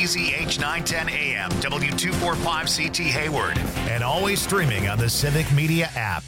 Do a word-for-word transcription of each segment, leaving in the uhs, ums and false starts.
B Z H nine ten A M, W two forty-five C T Hayward, and always streaming on the Civic Media app.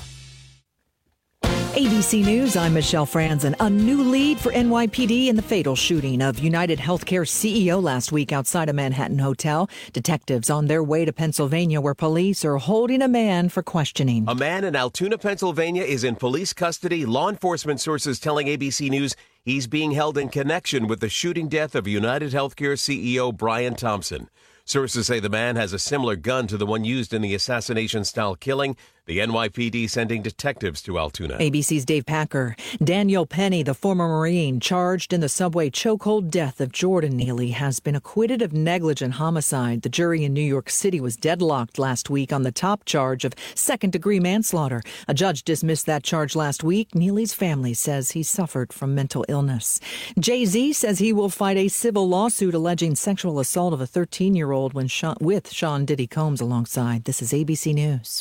A B C News, I'm Michelle Franzen. A new lead for N Y P D in the fatal shooting of United Healthcare C E O last week outside a Manhattan hotel. Detectives on their way to Pennsylvania, where police are holding a man for questioning. A man in Altoona, Pennsylvania is in police custody. Law enforcement sources telling A B C News he's being held in connection with the shooting death of United Healthcare C E O Brian Thompson. Sources say the man has a similar gun to the one used in the assassination-style killing. The N Y P D sending detectives to Altoona. A B C's Dave Packer. Daniel Penny, the former Marine charged in the subway chokehold death of Jordan Neely, has been acquitted of negligent homicide. The jury in New York City was deadlocked last week on the top charge of second-degree manslaughter. A judge dismissed that charge last week. Neely's family says he suffered from mental illness. Jay-Z says he will fight a civil lawsuit alleging sexual assault of a thirteen-year-old when Sean, with Sean Diddy Combs alongside. This is A B C News.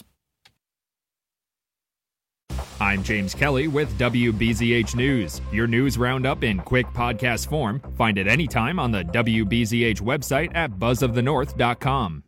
I'm James Kelly with W B Z H News. Your news roundup in quick podcast form. Find it anytime on the W B Z H website at buzz of the north dot com.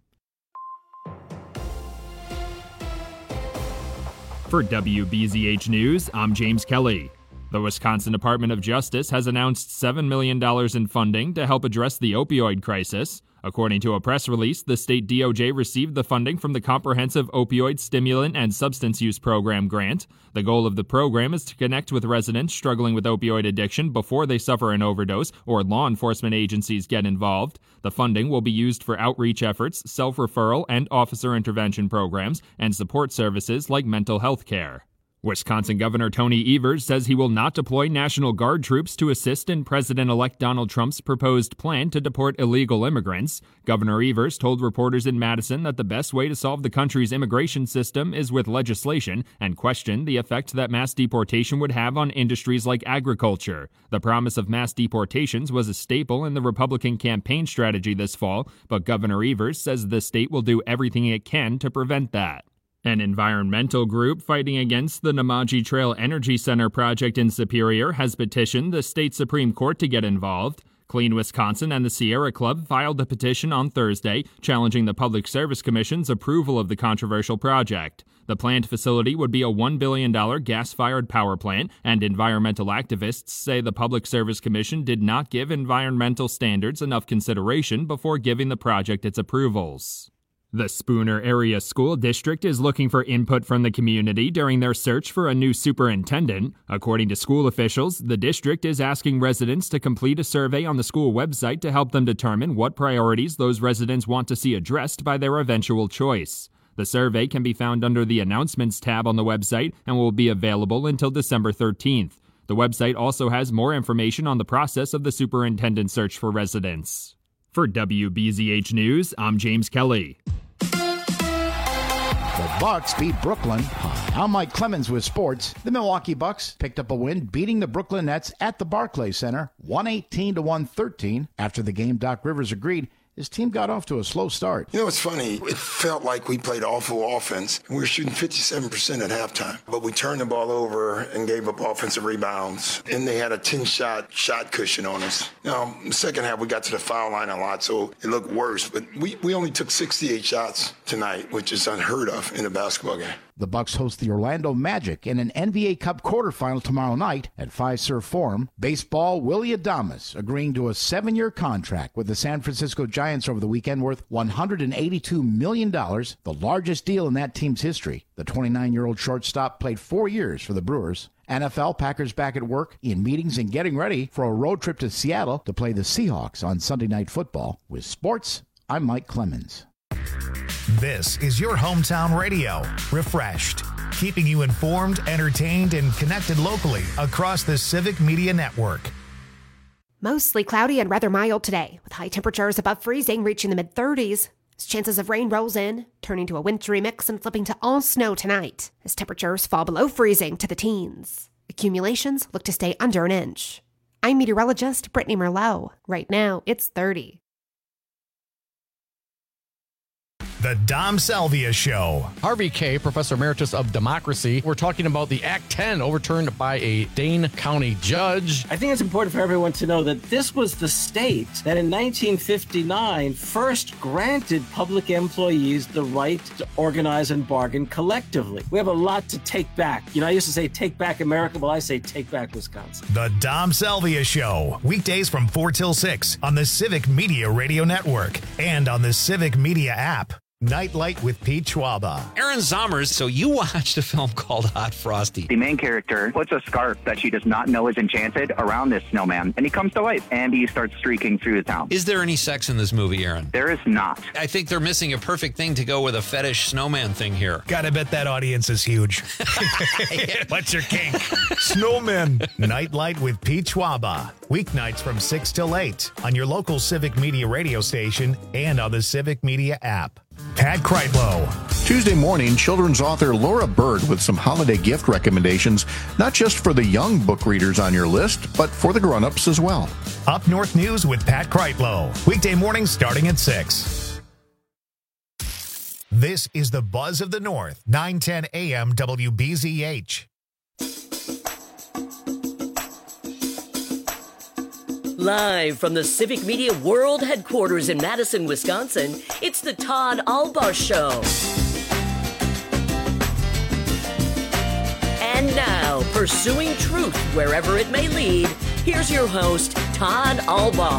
For W B Z H News, I'm James Kelly. The Wisconsin Department of Justice has announced seven million dollars in funding to help address the opioid crisis. According to a press release, the state D O J received the funding from the Comprehensive Opioid Stimulant and Substance Use Program grant. The goal of the program is to connect with residents struggling with opioid addiction before they suffer an overdose or law enforcement agencies get involved. The funding will be used for outreach efforts, self-referral and officer intervention programs, and support services like mental health care. Wisconsin Governor Tony Evers says he will not deploy National Guard troops to assist in President-elect Donald Trump's proposed plan to deport illegal immigrants. Governor Evers told reporters in Madison that the best way to solve the country's immigration system is with legislation, and questioned the effect that mass deportation would have on industries like agriculture. The promise of mass deportations was a staple in the Republican campaign strategy this fall, but Governor Evers says the state will do everything it can to prevent that. An environmental group fighting against the Namaji Trail Energy Center project in Superior has petitioned the state Supreme Court to get involved. Clean Wisconsin and the Sierra Club filed a petition on Thursday challenging the Public Service Commission's approval of the controversial project. The planned facility would be a one billion dollars gas-fired power plant, and environmental activists say the Public Service Commission did not give environmental standards enough consideration before giving the project its approvals. The Spooner Area School District is looking for input from the community during their search for a new superintendent. According to school officials, the district is asking residents to complete a survey on the school website to help them determine what priorities those residents want to see addressed by their eventual choice. The survey can be found under the Announcements tab on the website and will be available until December thirteenth. The website also has more information on the process of the superintendent search for residents. For W B Z H News, I'm James Kelly. The Bucks beat Brooklyn. Hi, I'm Mike Clemens with sports. The Milwaukee Bucks picked up a win, beating the Brooklyn Nets at the Barclays Center, one eighteen to one thirteen. After the game, Doc Rivers agreed his team got off to a slow start. You know, it's funny. It felt like we played awful offense. We were shooting fifty-seven percent at halftime, but we turned the ball over and gave up offensive rebounds, and they had a ten-shot shot cushion on us. Now, the second half, we got to the foul line a lot, so it looked worse, but we, we only took sixty-eight shots tonight, which is unheard of in a basketball game. The Bucks host the Orlando Magic in an N B A Cup quarterfinal tomorrow night at Fiserv Forum. Baseball, Willy Adames agreeing to a seven-year contract with the San Francisco Giants over the weekend worth one hundred eighty-two million dollars, the largest deal in that team's history. The twenty-nine-year-old shortstop played four years for the Brewers. N F L, Packers back at work in meetings and getting ready for a road trip to Seattle to play the Seahawks on Sunday Night Football. With sports, I'm Mike Clemens. This is your hometown radio, Refreshed, keeping you informed, entertained, and connected locally across the Civic Media Network. Mostly cloudy and rather mild today, with high temperatures above freezing reaching the mid-thirties. As chances of rain rolls in, turning to a wintry mix and flipping to all snow tonight, as temperatures fall below freezing to the teens. Accumulations look to stay under an inch. I'm meteorologist Brittany Merlot. Right now, it's thirty. The Dom Salvia Show. Harvey Kaye, Professor Emeritus of Democracy. We're talking about the Act ten overturned by a Dane County judge. I think it's important for everyone to know that this was the state that in nineteen fifty-nine first granted public employees the right to organize and bargain collectively. We have a lot to take back. You know, I used to say take back America. Well, I say take back Wisconsin. The Dom Salvia Show. Weekdays from four till six on the Civic Media Radio Network and on the Civic Media app. Nightlight with Pete Schwaba. Aaron Zommers, so you watched a film called Hot Frosty. The main character puts a scarf that she does not know is enchanted around this snowman, and he comes to life, and he starts streaking through the town. Is there any sex in this movie, Aaron? There is not. I think they're missing a perfect thing to go with a fetish snowman thing here. Gotta bet that audience is huge. What's your kink? Snowmen. Nightlight with Pete Schwaba. Weeknights from six till eight on your local Civic Media radio station and on the Civic Media app. Pat Kreitlow. Tuesday morning, children's author Laura Bird with some holiday gift recommendations, not just for the young book readers on your list, but for the grown-ups as well. Up North News with Pat Kreitlow. Weekday mornings starting at six. This is the Buzz of the North, nine ten a m W B Z H. Live from the Civic Media World Headquarters in Madison, Wisconsin, it's the Todd Alba Show. And now, pursuing truth wherever it may lead, here's your host, Todd Alba.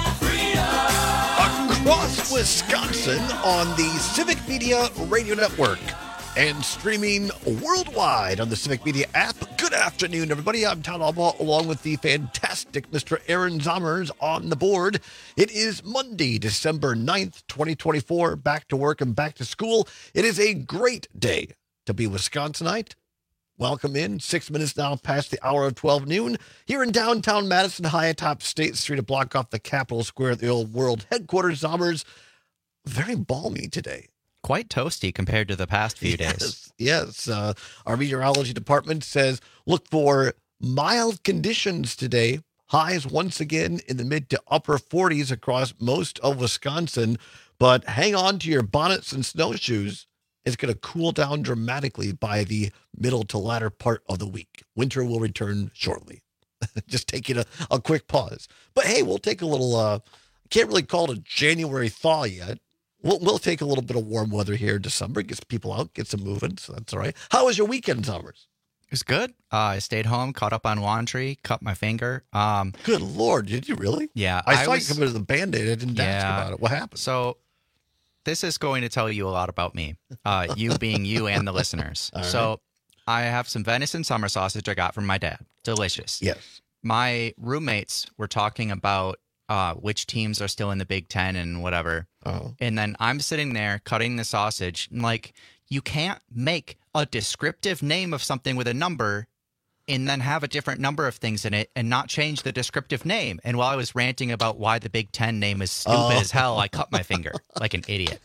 Across Wisconsin on the Civic Media Radio Network and streaming worldwide on the Civic Media app. Good afternoon, everybody. I'm Todd Alba, along with the fantastic Mister Aaron Zommers on the board. It is Monday, December ninth, twenty twenty-four. Back to work and back to school. It is a great day to be Wisconsinite. Welcome in. Six minutes now past the hour of twelve noon. Here in downtown Madison, high atop State Street, a block off the Capitol Square at the old world headquarters. Zommers, very balmy today. Quite toasty compared to the past few yes, days. Yes. Uh, our meteorology department says look for mild conditions today. Highs once again in the mid to upper forties across most of Wisconsin. But hang on to your bonnets and snowshoes. It's going to cool down dramatically by the middle to latter part of the week. Winter will return shortly. Just taking a, a quick pause. But hey, we'll take a little, uh, can't really call it a January thaw yet. We'll, we'll take a little bit of warm weather here in December, get some people out, get some moving, so that's all right. How was your weekend, Zommers? It was good. Uh, I stayed home, caught up on laundry, cut my finger. Um, good Lord, did you really? Yeah. I, I saw was, you come into the Band-Aid. I didn't yeah, ask about it. What happened? So this is going to tell you a lot about me, uh, you being you and the listeners. All so right. I have some venison summer sausage I got from my dad. Delicious. Yes. My roommates were talking about Uh, which teams are still in the Big Ten and whatever. Oh. And then I'm sitting there cutting the sausage. And like, you can't make a descriptive name of something with a number and then have a different number of things in it and not change the descriptive name. And while I was ranting about why the Big Ten name is stupid oh. as hell, I cut my finger like an idiot.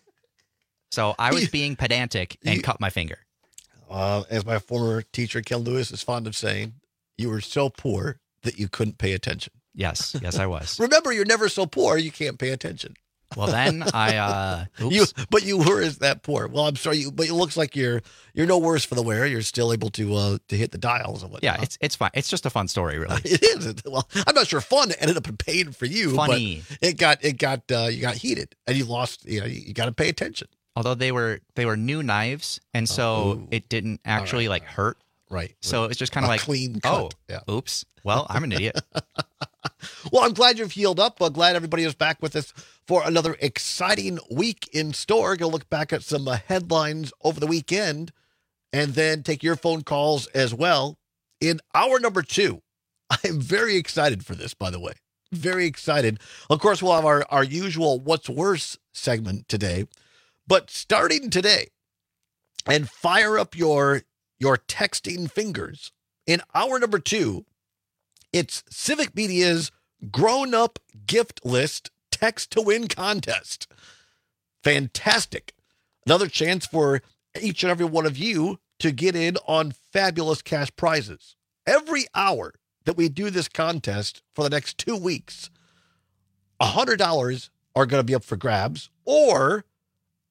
So I was being pedantic and you, cut my finger. Uh, as my former teacher, Ken Lewis, is fond of saying, you were so poor that you couldn't pay attention. Yes, yes, I was. Remember, you're never so poor you can't pay attention. Well, then I, uh, oops. you, but you were as that poor. Well, I'm sorry, you, but it looks like you're you're no worse for the wear. You're still able to uh, to hit the dials and whatnot. Yeah, it's it's fine. It's just a fun story, really. Uh, it is. Well, I'm not sure fun ended up in pain for you. Funny. But it got it got uh, you got heated and you lost. You know, you, you got to pay attention. Although they were they were new knives, and so oh, it didn't actually right. like hurt. Right. So it was just kind of like clean cut. Oh, yeah. Oops. Well, I'm an idiot. Well, I'm glad you've healed up. Uh, glad everybody is back with us for another exciting week in store. Going to look back at some uh, headlines over the weekend and then take your phone calls as well. In hour number two, I'm very excited for this, by the way. Very excited. Of course, we'll have our, our usual What's Worse segment today. But starting today, and fire up your, your texting fingers, in hour number two, it's Civic Media's grown-up gift list text to win contest. Fantastic. Another chance for each and every one of you to get in on fabulous cash prizes. Every hour that we do this contest for the next two weeks, one hundred dollars are going to be up for grabs, or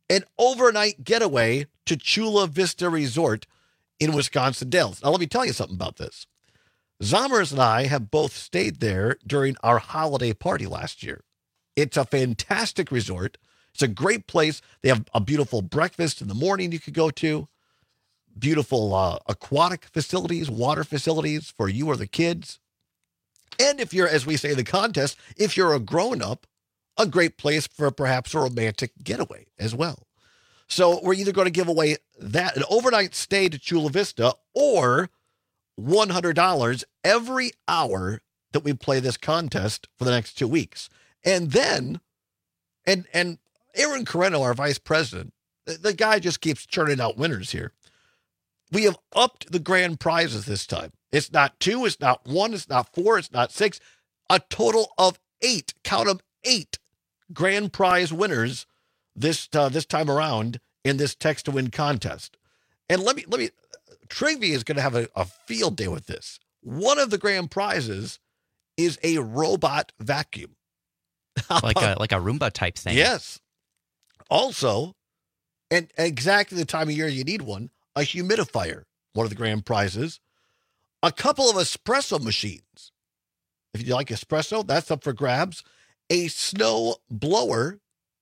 an overnight getaway to Chula Vista Resort in Wisconsin Dells. Now, let me tell you something about this. Zommers and I have both stayed there during our holiday party last year. It's a fantastic resort. It's a great place. They have a beautiful breakfast in the morning you could go to, beautiful uh, aquatic facilities, water facilities for you or the kids. And if you're, as we say in the contest, if you're a grown-up, a great place for perhaps a romantic getaway as well. So we're either going to give away that, an overnight stay to Chula Vista, or one hundred dollars every hour that we play this contest for the next two weeks. And then, and and Aaron Carreno, our vice president, the, the guy just keeps churning out winners here. We have upped the grand prizes this time. It's not two, it's not one, it's not four, it's not six. A total of eight, count them, eight grand prize winners this uh, this time around in this text to win contest. And let me let me Trivia is going to have a, a field day with this. One of the grand prizes is a robot vacuum. like a like a Roomba type thing. Yes. Also, and exactly the time of year you need one, a humidifier, one of the grand prizes. A couple of espresso machines. If you like espresso, that's up for grabs. A snow blower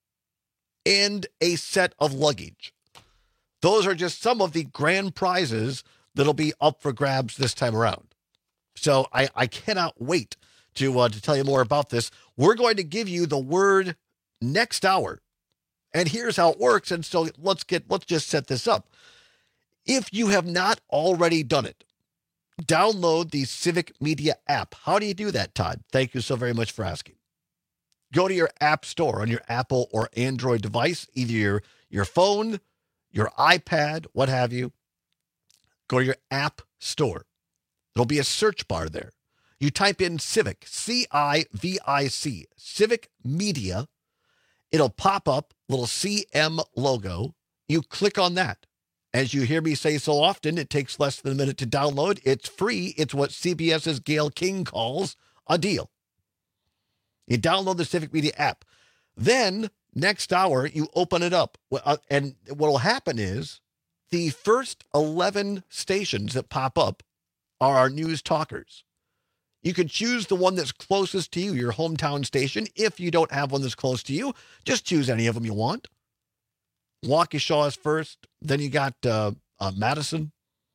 and a set of luggage. Those are just some of the grand prizes that'll be up for grabs this time around. So I, I cannot wait to uh, to tell you more about this. We're going to give you the word next hour. And here's how it works. And so let's get let's just set this up. If you have not already done it, download the Civic Media app. How do you do that, Todd? Thank you so very much for asking. Go to your app store on your Apple or Android device, either your, your phone, your iPad, what have you. Go to your app store. There'll be a search bar there. You type in Civic, C I V I C, Civic Media. It'll pop up, little C M logo. You click on that. As you hear me say so often, it takes less than a minute to download. It's free. It's what CBS's Gayle King calls a deal. You download the Civic Media app. Then, next hour, you open it up. And what will happen is the first eleven stations that pop up are our news talkers. You can choose the one that's closest to you, your hometown station. If you don't have one that's close to you, just choose any of them you want. Waukesha is first. Then you got uh, uh, Madison.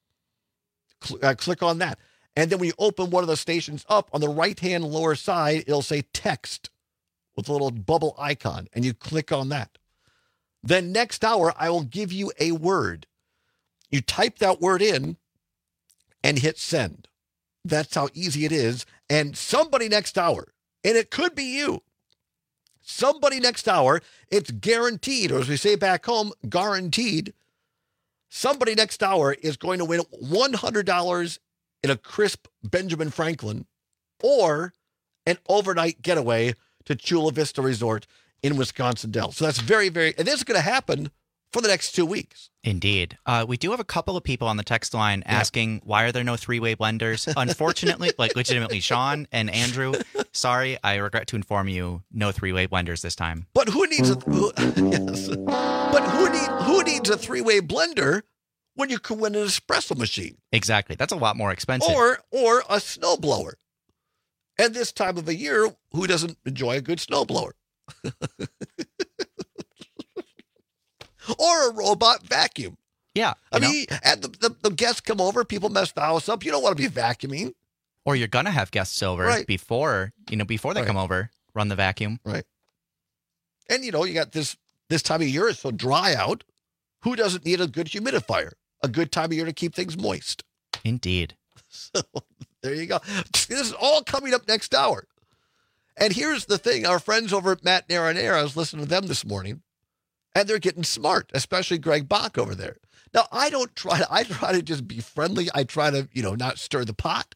Cl- uh, click on that. And then when you open one of the stations up, on the right-hand lower side, it'll say text with a little bubble icon, and you click on that. Then next hour, I will give you a word. You type that word in and hit send. That's how easy it is. And somebody next hour, and it could be you, somebody next hour, it's guaranteed, or as we say back home, guaranteed, somebody next hour is going to win one hundred dollars in a crisp Benjamin Franklin or an overnight getaway to Chula Vista Resort in Wisconsin Dells. So that's very, very, and this is going to happen for the next two weeks. Indeed. Uh, we do have a couple of people on the text line asking, yeah. why are there no three-way blenders? Unfortunately, like legitimately, Sean and Andrew, sorry, I regret to inform you, no three-way blenders this time. But who needs a, who, yes. But who, need, who needs a three-way blender when you can win an espresso machine? Exactly. That's a lot more expensive. Or, or a snowblower. And this time of the year, who doesn't enjoy a good snowblower? Or a robot vacuum. Yeah. I mean, and the, the, the guests come over, people mess the house up. You don't want to be vacuuming. Or you're going to have guests over right. before, you know, before they right. come over, run the vacuum. Right. And, you know, you got this, this time of year, it's so dry out. Who doesn't need a good humidifier? A good time of year to keep things moist. Indeed. So there you go. This is all coming up next hour. And here's the thing. Our friends over at Matt Nair, I was listening to them this morning. And they're getting smart, especially Greg Bach over there. Now, I don't try to, I try to just be friendly. I try to, you know, not stir the pot.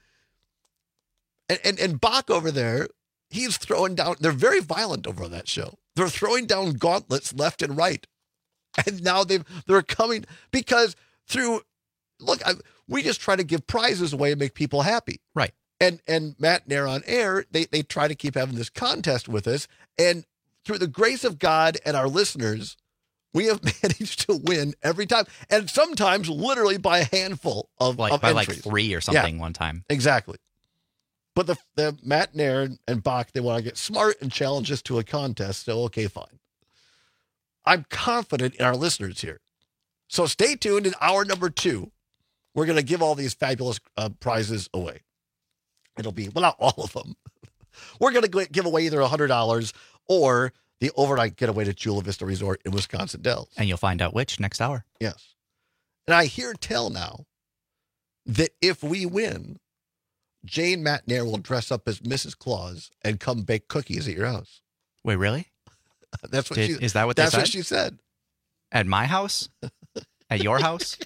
And, and, and Bach over there, he's throwing down, they're very violent over on that show. They're throwing down gauntlets left and right. And now they've, they're coming because through, look, I, we just try to give prizes away and make people happy. Right. And, and Matt Nair on air, they, they try to keep having this contest with us. And through the grace of God and our listeners, We have managed to win every time, and sometimes literally by a handful of, like of by entries. like three or something Yeah, one time. exactly. But the, the Matt Nair and Bach, they want to get smart and challenge us to a contest. So, okay, fine. I'm confident in our listeners here. So stay tuned in hour number two. We're going to give all these fabulous uh, prizes away. It'll be, well, not all of them. We're going to give away either one hundred dollars or the overnight getaway to Chula Vista Resort in Wisconsin Dells. And you'll find out which next hour. Yes. And I hear tell now that if we win, Jane Matt Nair will dress up as Missus Claus and come bake cookies at your house. Wait, really? That's what Did, she is that what That's they said? what she said. At my house? At your house?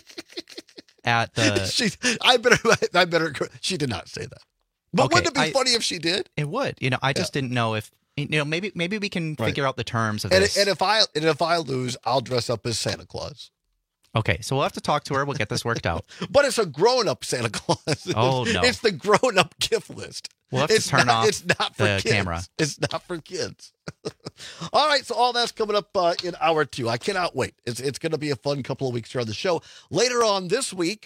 At the she, I better, I better. She did not say that. But Okay, wouldn't it be I- funny if she did? It would. You know, I just didn't know if you know maybe maybe we can Right. figure out the terms of And, this. and if I and if I lose, I'll dress up as Santa Claus. Okay, so we'll have to talk to her. We'll get this worked out. But it's a grown-up Santa Claus. Oh, no. It's the grown-up gift list. We'll have to it's turn not, off It's not for the kids. camera. It's not for kids. All right, so all that's coming up uh, in hour two. I cannot wait. It's it's going to be a fun couple of weeks here on the show. Later on this week,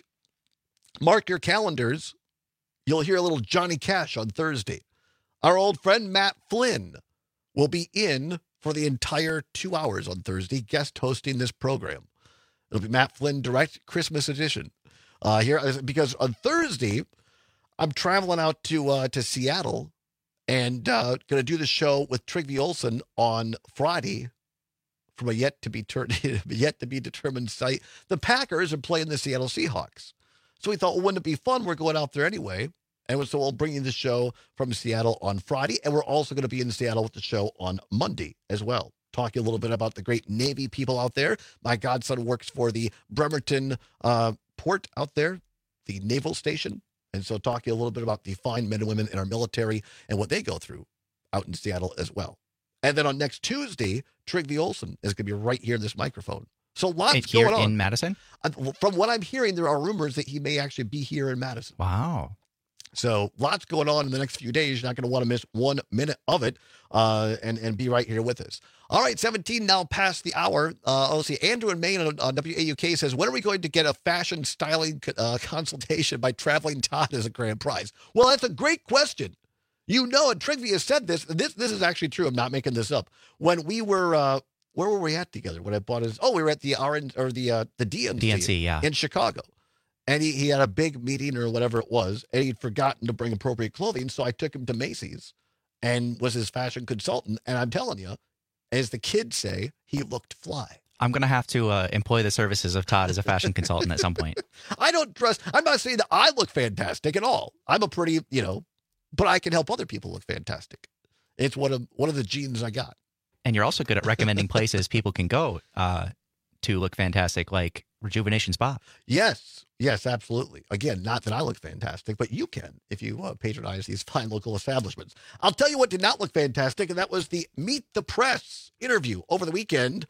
mark your calendars. You'll hear a little Johnny Cash on Thursday. Our old friend Matt Flynn will be in for the entire two hours on Thursday, guest hosting this program. It'll be Matt Flynn Direct Christmas edition. Uh, here, because on Thursday, I'm traveling out to uh, to Seattle and uh, going to do the show with Trygve Olsen on Friday from a yet to be tur- yet to be determined site. The Packers are playing the Seattle Seahawks, so we thought, well, wouldn't it be fun? We're going out there anyway, and so we'll bring you the show from Seattle on Friday, and we're also going to be in Seattle with the show on Monday as well. Talking a little bit about the great Navy people out there. My godson works for the Bremerton uh, port out there, the naval station. And so talking a little bit about the fine men and women in our military and what they go through out in Seattle as well. And then on next Tuesday, Trygve Olsen is going to be right here in this microphone. So lots And here going on. in Madison? Uh, From what I'm hearing, there are rumors that he may actually be here in Madison. Wow. So lots going on in the next few days. You're not going to want to miss one minute of it uh, and, and be right here with us. All right, seventeen now past the hour. Uh, let's see. Andrew in Maine on, on W A U K says, when are we going to get a fashion styling uh, consultation by Traveling Todd as a grand prize? Well, that's a great question. You know, and Trygve has said this. This this is actually true. I'm not making this up. When we were, uh, where were we at together? When I bought his, oh, we were at the R N or the uh, the D N C, D N C, yeah. in Chicago. And he, he had a big meeting or whatever it was, and he'd forgotten to bring appropriate clothing. So I took him to Macy's and was his fashion consultant. And I'm telling you, as the kids say, he looked fly. I'm going to have to uh, employ the services of Todd as a fashion consultant at some point. I don't trust, I'm not saying that I look fantastic at all. I'm a pretty, you know, but I can help other people look fantastic. It's one of one of the genes I got. And you're also good at recommending places people can go uh, to look fantastic, like Rejuvenation Spa. Yes. Yes, absolutely. Again, not that I look fantastic, but you can if you uh, patronize these fine local establishments. I'll tell you what did not look fantastic, and that was the Meet the Press interview over the weekend.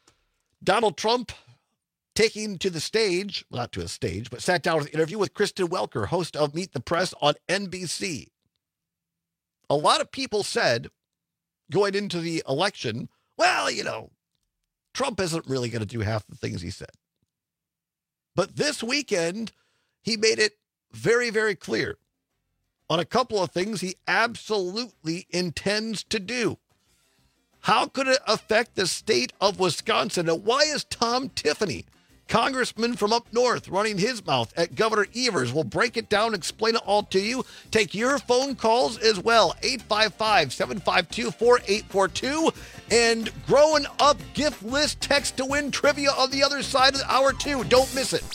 Donald Trump taking to the stage, well, not to a stage, but sat down with an interview with Kristen Welker, host of Meet the Press on N B C. A lot of people said going into the election, well, you know, Trump isn't really going to do half the things he said. But this weekend, he made it very, very clear on a couple of things he absolutely intends to do. How could it affect the state of Wisconsin? And why is Tom Tiffany, congressman from up north, running his mouth at Governor Evers? We'll break it down, explain it all to you. Take your phone calls as well. eight five five, seven five two, four eight four two. And growing up gift list text to win trivia on the other side of hour two. Don't miss it.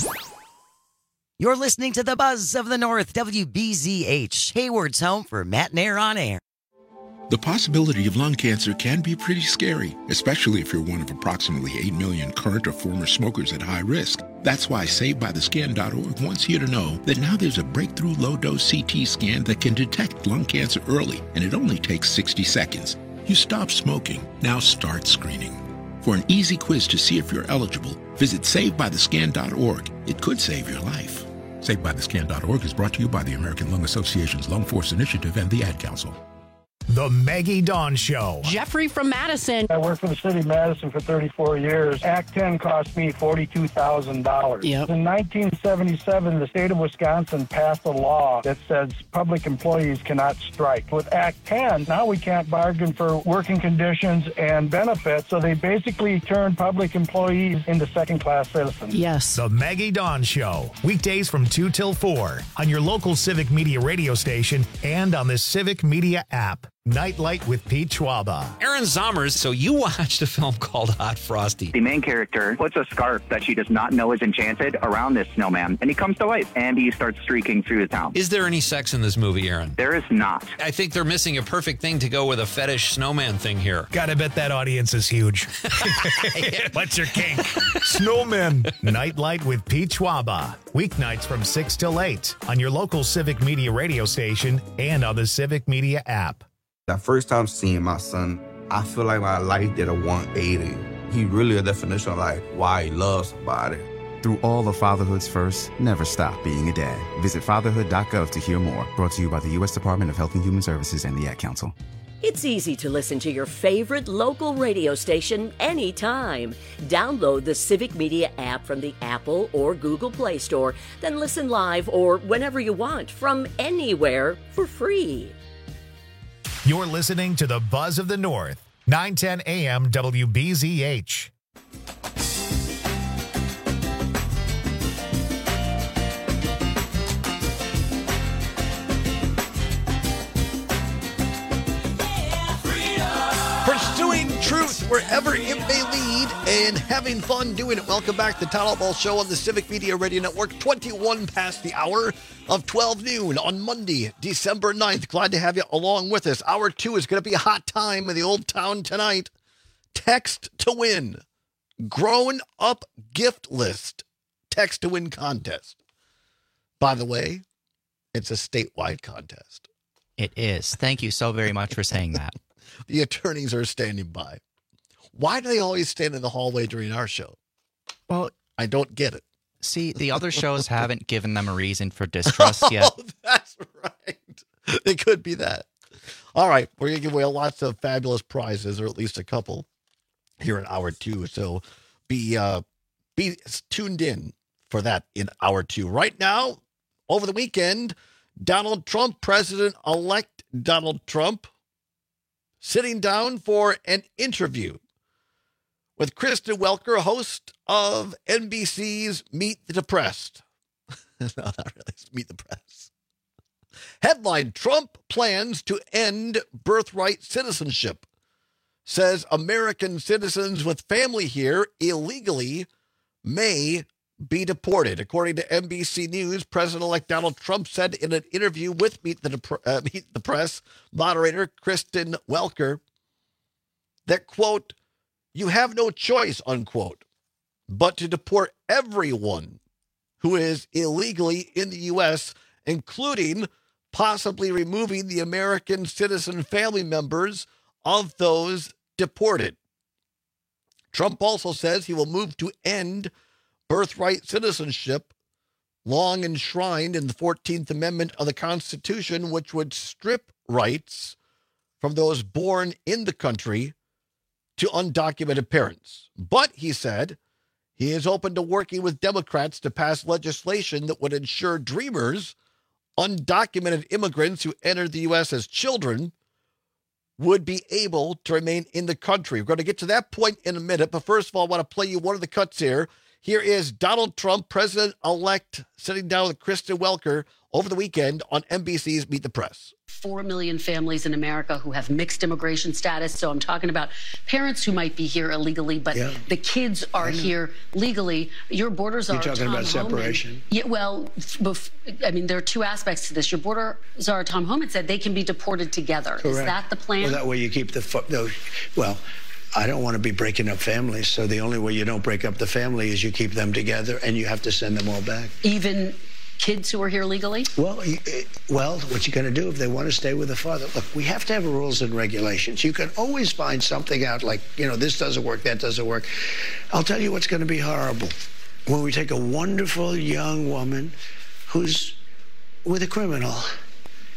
You're listening to the Buzz of the North, W B Z H, Hayward's home for Matt Nair on air. The possibility of lung cancer can be pretty scary, especially if you're one of approximately eight million current or former smokers at high risk. That's why Saved By The Scan dot org wants you to know that now there's a breakthrough low-dose C T scan that can detect lung cancer early, and it only takes sixty seconds. You stop smoking, now start screening. For an easy quiz to see if you're eligible, visit Saved By The Scan dot org. It could save your life. Saved By The Scan dot org is brought to you by the American Lung Association's Lung Force Initiative and the Ad Council. The Maggie Dawn Show. Jeffrey from Madison. I worked for the city of Madison for thirty-four years. Act ten cost me forty-two thousand dollars. Yep. In nineteen seventy-seven, the state of Wisconsin passed a law that says public employees cannot strike. With Act ten, now we can't bargain for working conditions and benefits, so they basically turned public employees into second-class citizens. Yes. The Maggie Dawn Show. Weekdays from two till four on your local Civic Media radio station and on the Civic Media app. Nightlight with Pete Schwaba. Aaron Zommers, so you watched a film called Hot Frosty. The main character puts a scarf that she does not know is enchanted around this snowman, and he comes to life, and he starts streaking through the town. Is there any sex in this movie, Aaron? There is not. I think they're missing a perfect thing to go with a fetish snowman thing here. Gotta bet that audience is huge. What's your kink? Snowmen. Nightlight with Pete Schwaba. Weeknights from six till eight on your local Civic Media radio station and on the Civic Media app. The first time seeing my son, I feel like my life did a one eighty. He really a definition of like why he loves somebody. Through all of fatherhood's first, never stop being a dad. Visit fatherhood dot gov to hear more. Brought to you by the U S Department of Health and Human Services and the Ad Council. It's easy to listen to your favorite local radio station anytime. Download the Civic Media app from the Apple or Google Play Store, then listen live or whenever you want from anywhere for free. You're listening to the Buzz of the North, nine ten A M W B Z H. Pursuing truth wherever it may lead and having fun doing it. Welcome back to the Town Hall Ball Show on the Civic Media Radio Network. twenty-one past the hour of twelve noon on Monday, December ninth. Glad to have you along with us. Hour two is going to be a hot time in the old town tonight. Text to win. Grown up gift list. Text to win contest. By the way, it's a statewide contest. It is. Thank you so very much for saying that. The attorneys are standing by. Why do they always stand in the hallway during our show? Well, I don't get it. See, the other shows haven't given them a reason for distrust yet. Oh, that's right. It could be that. All right. We're going to give away lots of fabulous prizes, or at least a couple, here in hour two. So be, uh, be tuned in for that in hour two. Right now, over the weekend, Donald Trump, President-elect Donald Trump, sitting down for an interview with Kristen Welker, host of N B C's Meet the Depressed. No, not really. It's Meet the Press. Headline, Trump plans to end birthright citizenship. Says American citizens with family here illegally may be deported. According to N B C News, President-elect Donald Trump said in an interview with Meet the, Dep- uh, Meet the Press moderator Kristen Welker that, quote, you have no choice, unquote, but to deport everyone who is illegally in the U S, including possibly removing the American citizen family members of those deported. Trump also says he will move to end birthright citizenship, long enshrined in the fourteenth Amendment of the Constitution, which would strip rights from those born in the country to undocumented parents. But, he said, he is open to working with Democrats to pass legislation that would ensure dreamers, undocumented immigrants who entered the U S as children, would be able to remain in the country. We're going to get to that point in a minute, but first of all, I want to play you one of the cuts here. Here is Donald Trump, President-elect, sitting down with Kristen Welker over the weekend on N B C's Meet the Press. Four million families in America who have mixed immigration status. So I'm talking about parents who might be here illegally, but yeah. the kids are here legally. Your borders are You're talking Tom about Homan. separation? Yeah, well, bef- I mean, there are two aspects to this. Your borders are, Tom Homan said, they can be deported together. Correct. Is that the plan? Well, that way you keep the, fu- no, well, I don't want to be breaking up families, so the only way you don't break up the family is you keep them together, and you have to send them all back. Even kids who are here legally? Well, you, well, what you're going to do if they want to stay with the father? Look, we have to have rules and regulations. You can always find something out like, you know, this doesn't work, that doesn't work. I'll tell you what's going to be horrible. When we take a wonderful young woman who's with a criminal,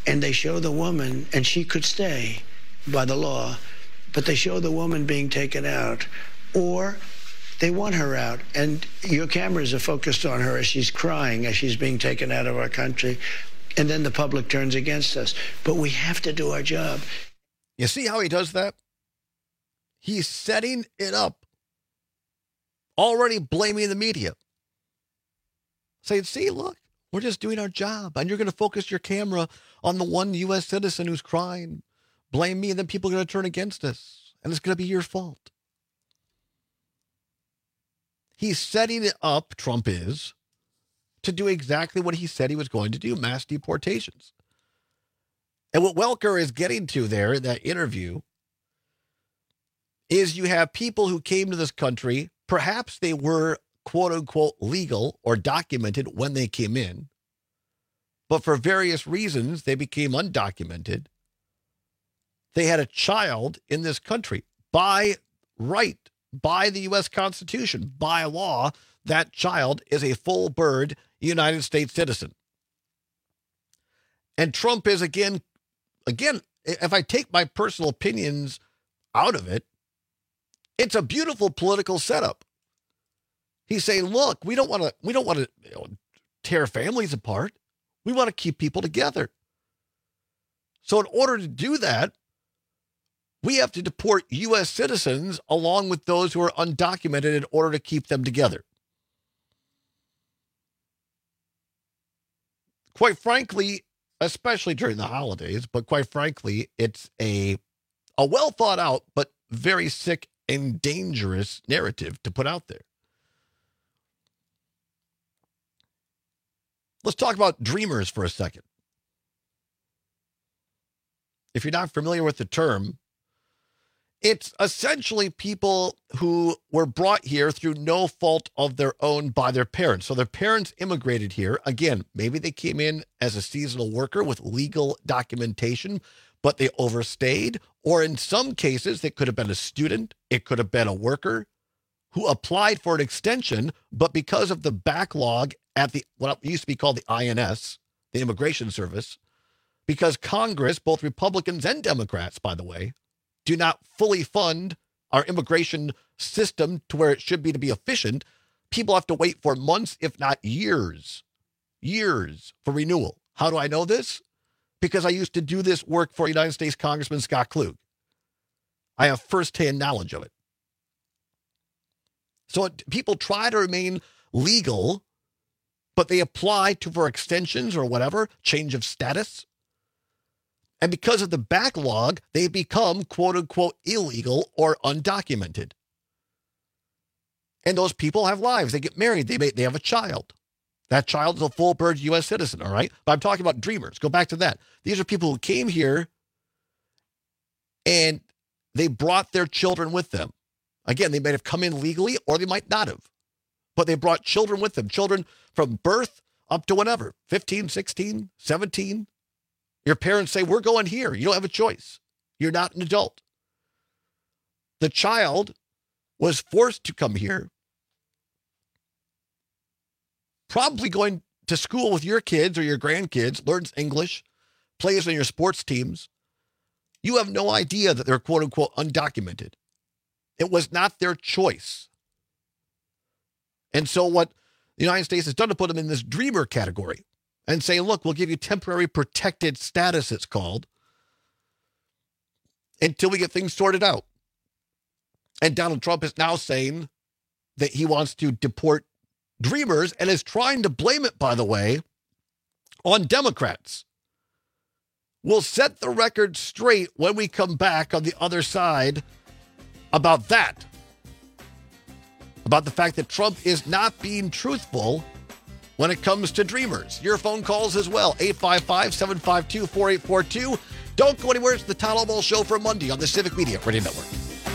and they show the woman, and she could stay by the law, but they show the woman being taken out, or they want her out, and your cameras are focused on her as she's crying, as she's being taken out of our country, and then the public turns against us. But we have to do our job. You see how he does that? He's setting it up, already blaming the media. Saying, see, look, we're just doing our job, and you're going to focus your camera on the one U S citizen who's crying. Blame me, and then people are going to turn against us, and it's going to be your fault. He's setting it up, Trump is, to do exactly what he said he was going to do, mass deportations. And what Welker is getting to there in that interview is you have people who came to this country, perhaps they were quote-unquote legal or documented when they came in, but for various reasons, they became undocumented. They had a child in this country by right, by the U S Constitution, by law. That child is a full bird United States citizen. And Trump is, again, again, if I take my personal opinions out of it, it's a beautiful political setup. He's saying, look, we don't want to, we don't want to you know, tear families apart. We want to keep people together. So in order to do that, we have to deport U S citizens along with those who are undocumented in order to keep them together. Quite frankly, especially during the holidays, but quite frankly, it's a, a well thought out, but very sick and dangerous narrative to put out there. Let's talk about Dreamers for a second. If you're not familiar with the term, it's essentially people who were brought here through no fault of their own by their parents. So their parents immigrated here. Again, maybe they came in as a seasonal worker with legal documentation, but they overstayed. Or in some cases, it could have been a student. It could have been a worker who applied for an extension, but because of the backlog at the what used to be called the I N S, the Immigration Service, because Congress, both Republicans and Democrats, by the way, do not fully fund our immigration system to where it should be to be efficient, people have to wait for months, if not years, years for renewal. How do I know this? Because I used to do this work for United States Congressman Scott Klug. I have firsthand knowledge of it. So it, people try to remain legal, but they apply to for extensions or whatever, change of status. And because of the backlog, they become quote unquote illegal or undocumented. And those people have lives. They get married. They may, they have a child. That child is a full bird U S citizen, all right? But I'm talking about Dreamers. Go back to that. These are people who came here and they brought their children with them. Again, they might have come in legally or they might not have. But they brought children with them. Children from birth up to whenever, fifteen, sixteen, seventeen. Your parents say, we're going here. You don't have a choice. You're not an adult. The child was forced to come here, probably going to school with your kids or your grandkids, learns English, plays on your sports teams. You have no idea that they're quote unquote undocumented. It was not their choice. And so what the United States has done to put them in this dreamer category and say, look, we'll give you temporary protected status, it's called, until we get things sorted out. And Donald Trump is now saying that he wants to deport dreamers and is trying to blame it, by the way, on Democrats. We'll set the record straight when we come back on the other side about that. About the fact that Trump is not being truthful when it comes to dreamers. Your phone calls as well, eight five five, seven five two, four eight four two. Don't go anywhere. It's the Todd Albaugh Show for Monday on the Civic Media Radio Network.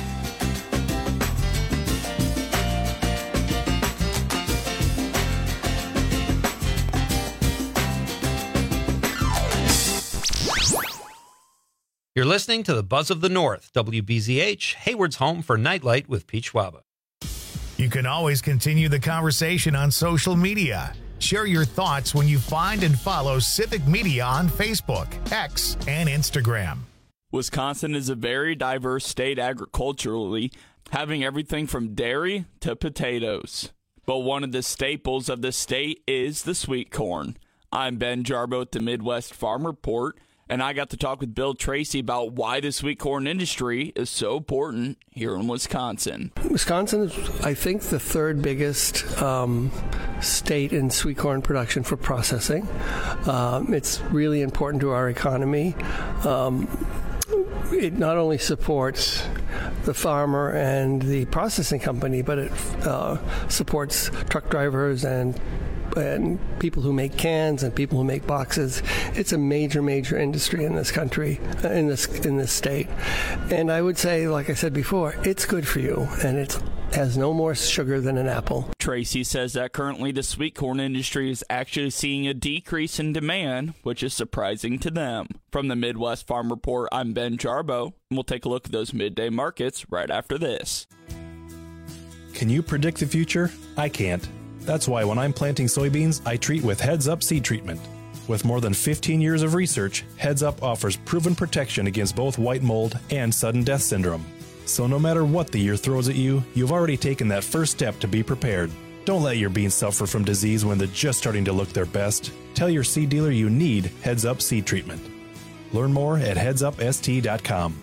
You're listening to the Buzz of the North, W B Z H, Hayward's home for Nightlight with Pete Schwaba. You can always continue the conversation on social media. Share your thoughts when you find and follow Civic Media on Facebook, X, and Instagram. Wisconsin is a very diverse state agriculturally, having everything from dairy to potatoes. But one of the staples of the state is the sweet corn. I'm Ben Jarbo at the Midwest Farm Report, and I got to talk with Bill Tracy about why the sweet corn industry is so important here in Wisconsin. Wisconsin is, I think, the third biggest um, state in sweet corn production for processing. Um, it's really important to our economy. Um, it not only supports the farmer and the processing company, but it uh, supports truck drivers and and people who make cans and people who make boxes. It's a major, major industry in this country, in this in this state. And I would say, like I said before, it's good for you, and it has no more sugar than an apple. Tracy says that currently the sweet corn industry is actually seeing a decrease in demand, which is surprising to them. From the Midwest Farm Report, I'm Ben Jarbo, and we'll take a look at those midday markets right after this. Can you predict the future? I can't. That's why when I'm planting soybeans, I treat with Heads Up seed treatment. With more than fifteen years of research, Heads Up offers proven protection against both white mold and sudden death syndrome. So no matter what the year throws at you, you've already taken that first step to be prepared. Don't let your beans suffer from disease when they're just starting to look their best. Tell your seed dealer you need Heads Up seed treatment. Learn more at heads up s t dot com.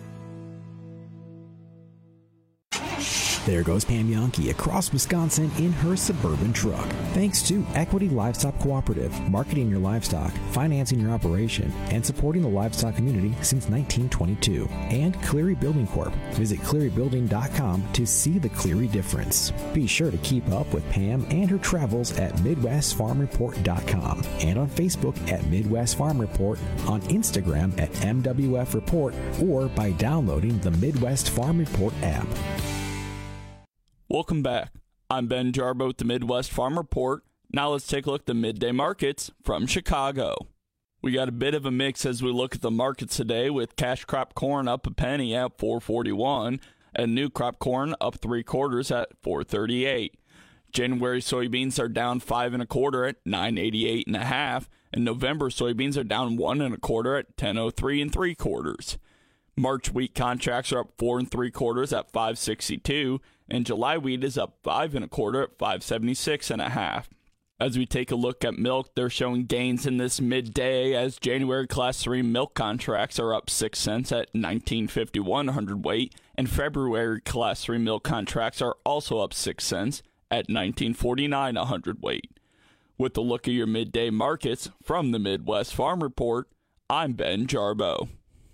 There goes Pam Yonke across Wisconsin in her Suburban truck. Thanks to Equity Livestock Cooperative, marketing your livestock, financing your operation, and supporting the livestock community since nineteen twenty-two. And Cleary Building Corp. Visit cleary building dot com to see the Cleary difference. Be sure to keep up with Pam and her travels at midwest farm report dot com and on Facebook at Midwest Farm Report, on Instagram at M W F Report, or by downloading the Midwest Farm Report app. Welcome back. I'm Ben Jarbo at the Midwest Farm Report. Now let's take a look at the midday markets from Chicago. We got a bit of a mix as we look at the markets today, with cash crop corn up a penny at four forty-one and new crop corn up three quarters at four thirty-eight. January soybeans are down five and a quarter at nine eighty-eight and a half, and November soybeans are down one and a quarter at ten oh three and three quarters. March wheat contracts are up four and three quarters at five sixty-two, and July wheat is up five and a quarter at five seventy-six and a half. As we take a look at milk, they're showing gains in this midday as January class three milk contracts are up six cents at nineteen fifty-one hundredweight, and February class three milk contracts are also up six cents at nineteen forty-nine a hundredweight. With a look at your midday markets from the Midwest Farm Report, I'm Ben Jarbo.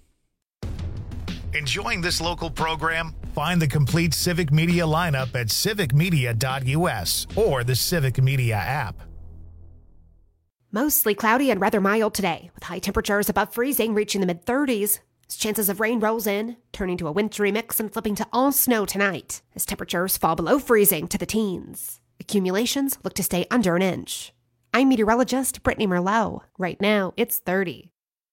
Enjoying this local program? Find the complete Civic Media lineup at civic media dot u s or the Civic Media app. Mostly cloudy and rather mild today, with high temperatures above freezing reaching the mid-thirties. As chances of rain rolls in, turning to a wintry mix and flipping to all snow tonight, as temperatures fall below freezing to the teens. Accumulations look to stay under an inch. I'm meteorologist Brittany Merlot. Right now, it's thirty.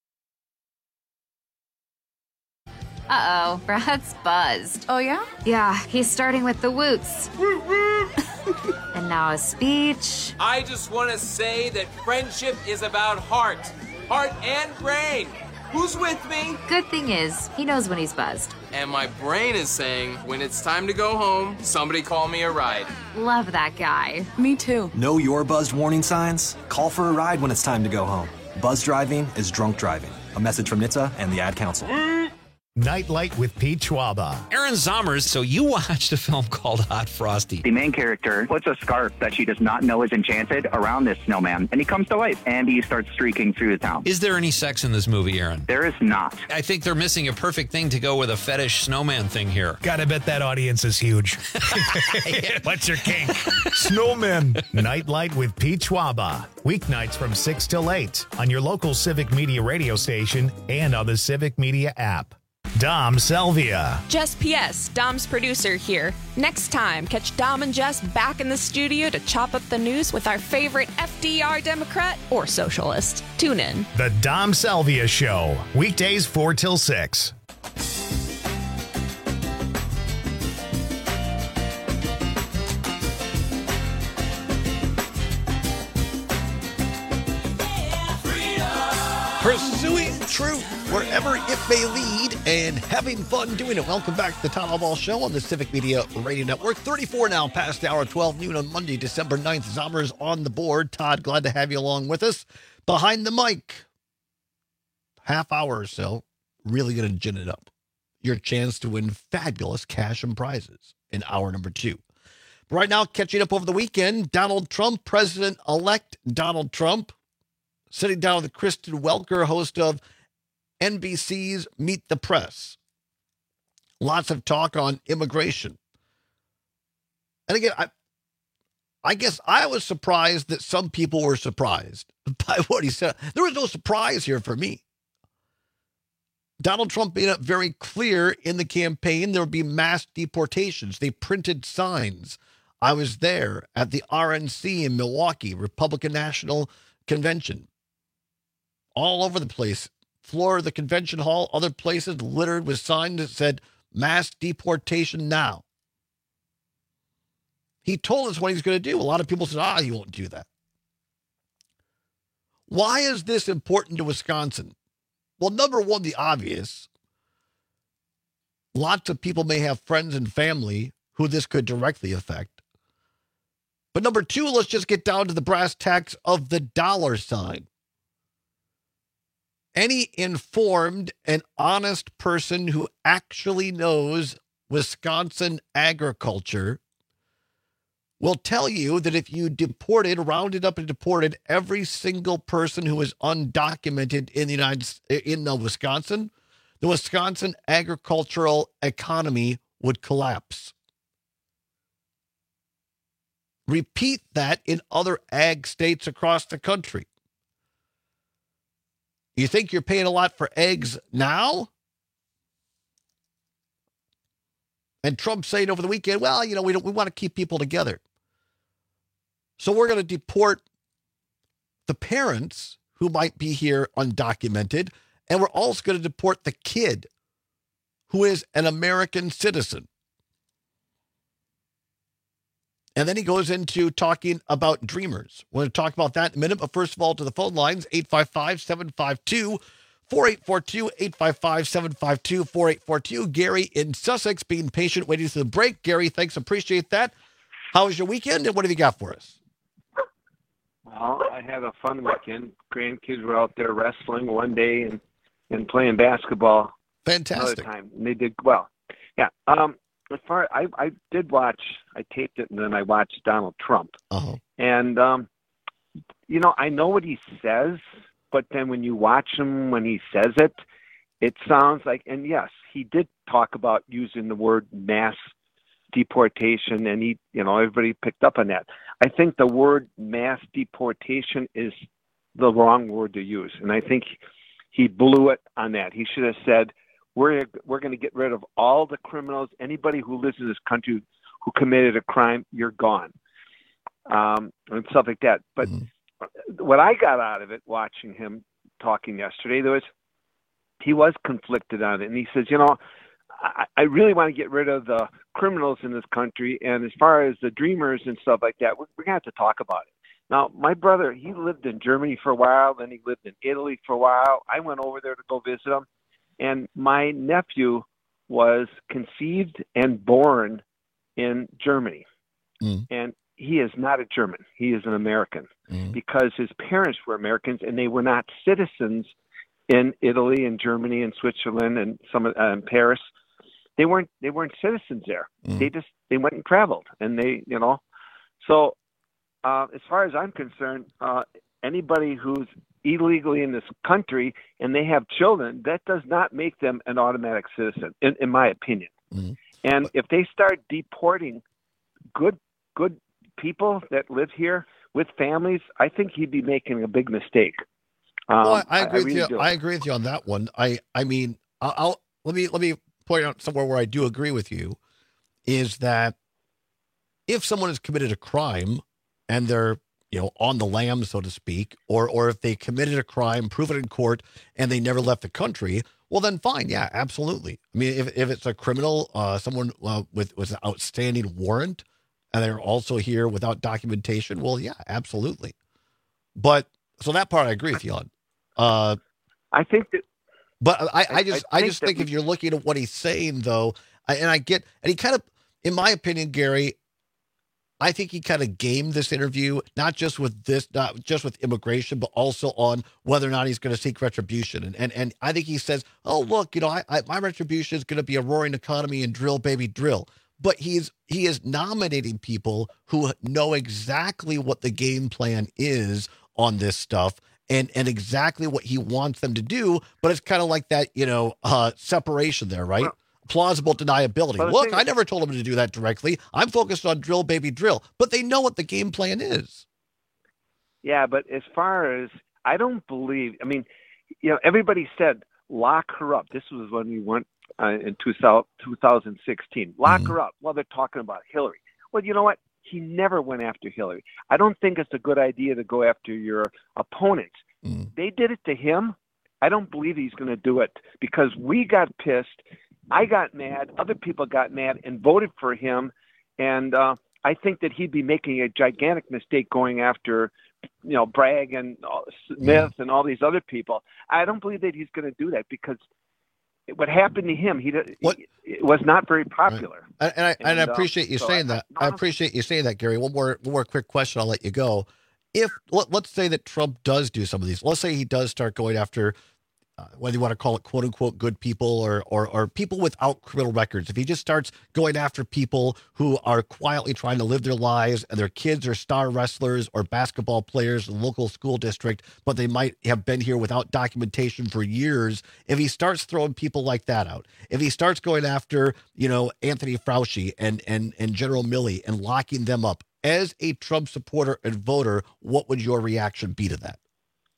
Uh-oh, Brad's buzzed. Oh, yeah? Yeah, he's starting with the woots. And now a speech. I just want to say that friendship is about heart. Heart and brain. Who's with me? Good thing is, he knows when he's buzzed. And my brain is saying, when it's time to go home, somebody call me a ride. Love that guy. Me too. Know your buzzed warning signs? Call for a ride when it's time to go home. Buzz driving is drunk driving. A message from N H T S A and the Ad Council. Nightlight with Pete Schwaba. Aaron Zommers, so you watched a film called Hot Frosty. The main character puts a scarf that she does not know is enchanted around this snowman, and he comes to life, and he starts streaking through the town. Is there any sex in this movie, Aaron? There is not. I think they're missing a perfect thing to go with a fetish snowman thing here. Gotta bet that audience is huge. What's your kink? Snowmen. Nightlight with Pete Schwaba. Weeknights from six till eight on your local Civic Media radio station and on the Civic Media app. Dom Salvia. Jess P S, Dom's producer here. Next time, catch Dom and Jess back in the studio to chop up the news with our favorite F D R Democrat or socialist. Tune in. The Dom Salvia Show. Weekdays four till six. Pursuing truth wherever it may lead and having fun doing it. Welcome back to the Todd Ball Show on the Civic Media Radio Network. thirty-four now past the hour, twelve noon on Monday, December ninth. Zombers on the board. Todd, glad to have you along with us. Behind the mic, half hour or so, really going to gin it up. Your chance to win fabulous cash and prizes in hour number two. But right now, catching up over the weekend, Donald Trump, President-elect Donald Trump, sitting down with Kristen Welker, host of N B C's Meet the Press. Lots of talk on immigration. And again, I, I guess I was surprised that some people were surprised by what he said. There was no surprise here for me. Donald Trump made it very clear in the campaign there would be mass deportations. They printed signs. I was there at the R N C in Milwaukee, Republican National Convention. All over the place. Floor of the convention hall, other places littered with signs that said, mass deportation now. He told us what he's going to do. A lot of people said, ah, he won't do that. Why is this important to Wisconsin? Well, number one, the obvious. Lots of people may have friends and family who this could directly affect. But number two, let's just get down to the brass tacks of the dollar sign. Any informed and honest person who actually knows Wisconsin agriculture will tell you that if you deported, rounded up and deported every single person who is undocumented in the United in the Wisconsin, the Wisconsin agricultural economy would collapse. Repeat that in other ag states across the country. You think you're paying a lot for eggs now? And Trump saying over the weekend, well, you know, we don't, we want to keep people together. So we're going to deport the parents who might be here undocumented, and we're also going to deport the kid who is an American citizen. And then he goes into talking about dreamers. We're going to talk about that in a minute. But first of all, to the phone lines, eight five five, seven five two, four eight four two, eight five five, seven five two, four eight four two. Gary in Sussex being patient, waiting through the break. Gary, thanks. Appreciate that. How was your weekend, and what have you got for us? Well, I had a fun weekend. Grandkids were out there wrestling one day and, and playing basketball. Fantastic. Another time. And they did well. Yeah. Um, As far I, I did watch, I taped it, and then I watched Donald Trump. Uh-huh. And, um, you know, I know what he says, but then when you watch him when he says it, it sounds like, and yes, he did talk about using the word mass deportation, and he, you know, everybody picked up on that. I think the word mass deportation is the wrong word to use, and I think he blew it on that. He should have said, We're we're going to get rid of all the criminals. Anybody who lives in this country who committed a crime, you're gone, um, and stuff like that. But mm-hmm. what I got out of it, watching him talking yesterday, there was he was conflicted on it, and he says, you know, I, I really want to get rid of the criminals in this country, and as far as the dreamers and stuff like that, we're, we're going to have to talk about it. Now, my brother, he lived in Germany for a while, then he lived in Italy for a while. I went over there to go visit him. And my nephew was conceived and born in Germany. Mm. And he is not a German. He is an American mm. because his parents were Americans and they were not citizens in Italy and Germany and Switzerland and some uh, in Paris. They weren't they weren't citizens there. Mm. They just they went and traveled and they, you know. So uh, as far as I'm concerned, uh, anybody who's illegally in this country and they have children, that does not make them an automatic citizen, in, in my opinion. Mm-hmm. And if they start deporting good good people that live here with families, I think he'd be making a big mistake. Um, well, I, I agree I, I really with you. Do. I agree with you on that one. I I mean, I'll, I'll let me let me point out somewhere where I do agree with you is that if someone has committed a crime and they're you know, on the lam, so to speak, or or if they committed a crime, prove it in court, and they never left the country, well, then fine. Yeah, absolutely. I mean, if if it's a criminal, uh, someone uh, with, with an outstanding warrant, and they're also here without documentation, well, yeah, absolutely. But, so that part I agree with you on. Uh, I think that. But I, I just, I, I think just think we, if you're looking at what he's saying, though, I, and I get, and he kind of, in my opinion, Gary, I think he kind of gamed this interview, not just with this, not just with immigration, but also on whether or not he's going to seek retribution. And and and I think he says, "Oh, look, you know, I, I my retribution is going to be a roaring economy and drill, baby, drill." But he's he is nominating people who know exactly what the game plan is on this stuff. And and exactly what he wants them to do, but it's kind of like that, you know, uh, separation there, right? Well, plausible deniability. Well, Look, I never told them to do that directly. I'm focused on drill, baby, drill. But they know what the game plan is. Yeah, but as far as, I don't believe, I mean, you know, everybody said, lock her up. This was when we went uh, in two thousand sixteen. Lock mm-hmm. her up. Well, they're talking about Hillary. Well, you know what? He never went after Hillary. I don't think it's a good idea to go after your opponent. Mm. They did it to him. I don't believe he's going to do it because we got pissed. I got mad. Other people got mad and voted for him. And uh, I think that he'd be making a gigantic mistake going after, you know, Bragg and Smith mm. and all these other people. I don't believe that he's going to do that because what happened to him, he what? it was not very popular. Right. And, and, I, and, and I appreciate uh, you so saying I, that. I, I appreciate you saying that, Gary. One more, one more quick question. I'll let you go. If let, let's say that Trump does do some of these, let's say he does start going after, uh, whether you want to call it quote unquote good people or, or or people without criminal records. If he just starts going after people who are quietly trying to live their lives and their kids are star wrestlers or basketball players in the local school district, but they might have been here without documentation for years. If he starts throwing people like that out, if he starts going after, you know, Anthony Fauci and and and General Milley and locking them up, as a Trump supporter and voter, what would your reaction be to that?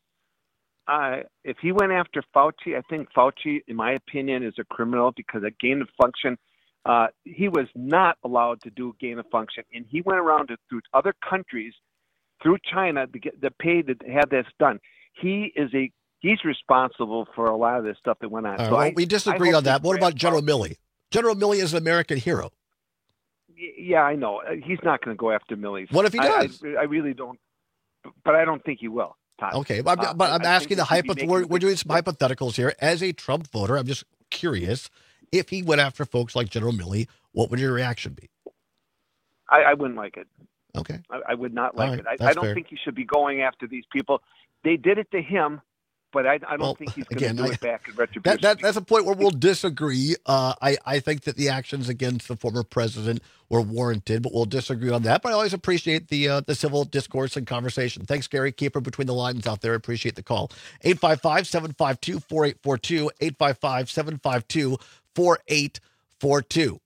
Uh, if he went after Fauci, I think Fauci, in my opinion, is a criminal because a gain of function, uh, he was not allowed to do gain of function. And he went around to, through other countries, through China, to get the pay to have this done. He is a he's responsible for a lot of this stuff that went on. Uh, so well, I, we disagree on that. What about General Milley? General Milley is an American hero. Yeah, I know. He's not going to go after Milley. What if he does? I, I, I really don't, but I don't think he will. Todd. Okay, but I'm, uh, but I'm asking the hypothetical. We're, we're doing some hypotheticals here. As a Trump voter, I'm just curious, if he went after folks like General Milley, what would your reaction be? I, I wouldn't like it. Okay. I, I would not like right, it. I, I don't fair. think he should be going after these people. They did it to him, but I, I don't well, think he's going to do I, it back in retribution. That, that, that's a point where we'll disagree. Uh, I, I think that the actions against the former president were warranted, but we'll disagree on that. But I always appreciate the uh, the civil discourse and conversation. Thanks, Gary. Keep her between the lines out there. Appreciate the call. eight five five, seven five two, four eight four two, eight five five, seven five two, four eight four two.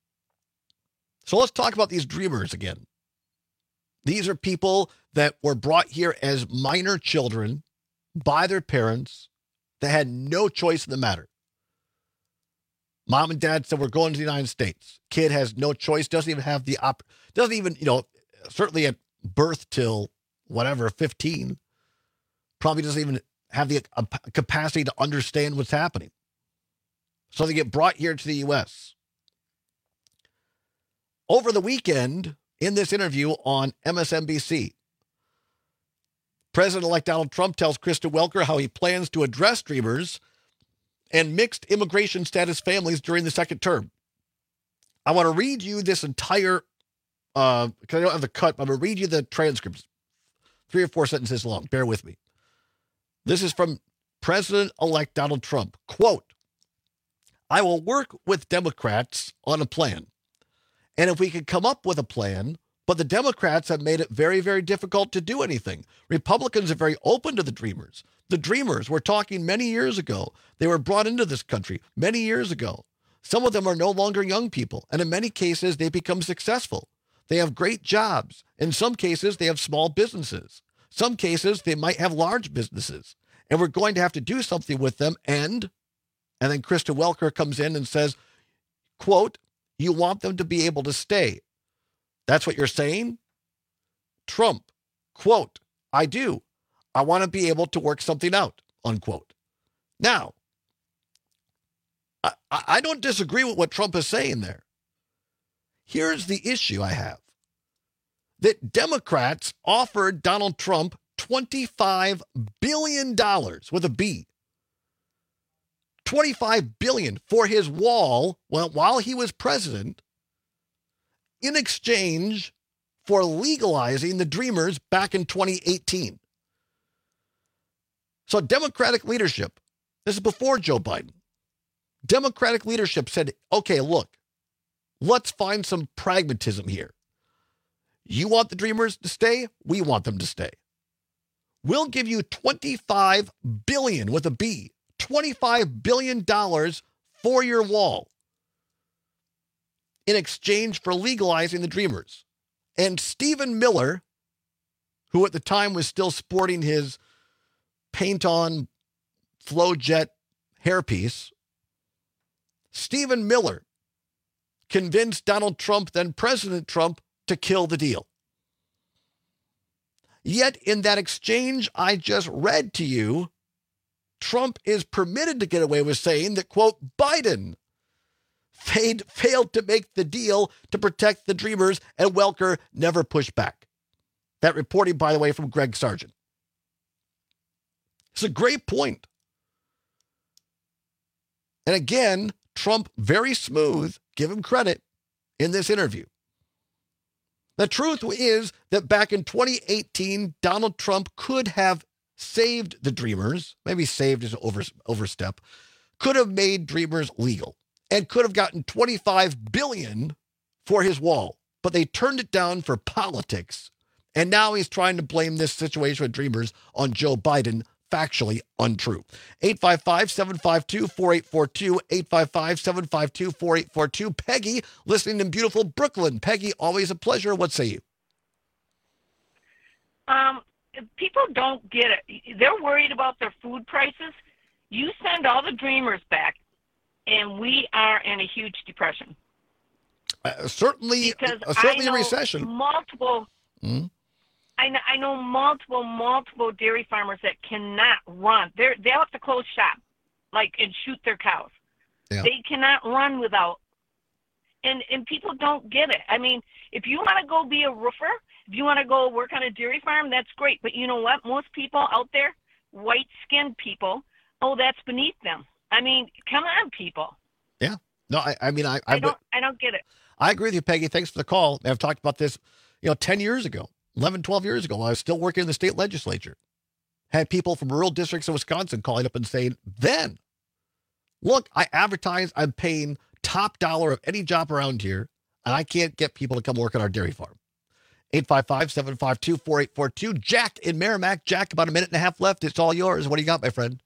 So let's talk about these dreamers again. These are people that were brought here as minor children by their parents that had no choice in the matter. Mom and dad said, we're going to the United States. Kid has no choice, doesn't even have the op, doesn't even, you know, certainly at birth till whatever, fifteen, probably doesn't even have the uh, capacity to understand what's happening. So they get brought here to the U S. Over the weekend, in this interview on M S N B C, President-elect Donald Trump tells Kristen Welker how he plans to address dreamers and mixed immigration status families during the second term. I want to read you this entire, uh, because I don't have the cut, but I'm going to read you the transcripts. Three or four sentences long. Bear with me. This is from President-elect Donald Trump. Quote, I will work with Democrats on a plan. And if we can come up with a plan, but the Democrats have made it very, very difficult to do anything. Republicans are very open to the dreamers. The dreamers, we're talking many years ago. They were brought into this country many years ago. Some of them are no longer young people. And in many cases, they become successful. They have great jobs. In some cases, they have small businesses. Some cases, they might have large businesses. And we're going to have to do something with them. And, and then Kristen Welker comes in and says, quote, you want them to be able to stay. That's what you're saying? Trump, quote, I do. I want to be able to work something out, unquote. Now, I, I don't disagree with what Trump is saying there. Here's the issue I have. That Democrats offered Donald Trump twenty-five billion dollars with a B twenty-five billion dollars for his wall well, while he was president in exchange for legalizing the Dreamers back in twenty eighteen. So Democratic leadership, this is before Joe Biden, Democratic leadership said, okay, look, let's find some pragmatism here. You want the Dreamers to stay? We want them to stay. We'll give you twenty-five billion dollars with a B, twenty-five billion dollars for your wall in exchange for legalizing the Dreamers. And Stephen Miller, who at the time was still sporting his paint-on Flowjet hairpiece, Stephen Miller convinced Donald Trump, then President Trump, to kill the deal. Yet in that exchange I just read to you, Trump is permitted to get away with saying that, quote, Biden failed, failed to make the deal to protect the Dreamers, and Welker never pushed back. That reporting, by the way, from Greg Sargent. It's a great point. And again, Trump, very smooth, give him credit in this interview. The truth is that back in twenty eighteen, Donald Trump could have saved the Dreamers, maybe saved is an over, overstep, could have made Dreamers legal and could have gotten twenty-five billion dollars for his wall. But they turned it down for politics. And now he's trying to blame this situation with Dreamers on Joe Biden. Factually untrue. eight five five, seven five two, four eight four two, eight five five, seven five two, four eight four two. Peggy, listening in beautiful Brooklyn. Peggy, always a pleasure. What say you? Um, people don't get it. They're worried about their food prices. You send all the Dreamers back, and we are in a huge depression. Uh, certainly, because uh, certainly I know a recession. Multiple. Mm-hmm. I know, I know multiple, multiple dairy farmers that cannot run. They're, they'll have to close shop, like, and shoot their cows. Yeah. They cannot run without. And and people don't get it. I mean, if you want to go be a roofer, if you want to go work on a dairy farm, that's great. But you know what? Most people out there, white-skinned people, oh, that's beneath them. I mean, come on, people. Yeah. No, I, I mean, I, I I don't, I don't get it. I agree with you, Peggy. Thanks for the call. I've talked about this, you know, ten years ago. eleven, twelve years ago, I was still working in the state legislature. Had people from rural districts of Wisconsin calling up and saying, then, look, I advertise, I'm paying top dollar of any job around here, and I can't get people to come work on our dairy farm. eight five five, seven five two, four eight four two. Jack in Merrimack. Jack, about a minute and a half left. It's all yours. What do you got, my friend?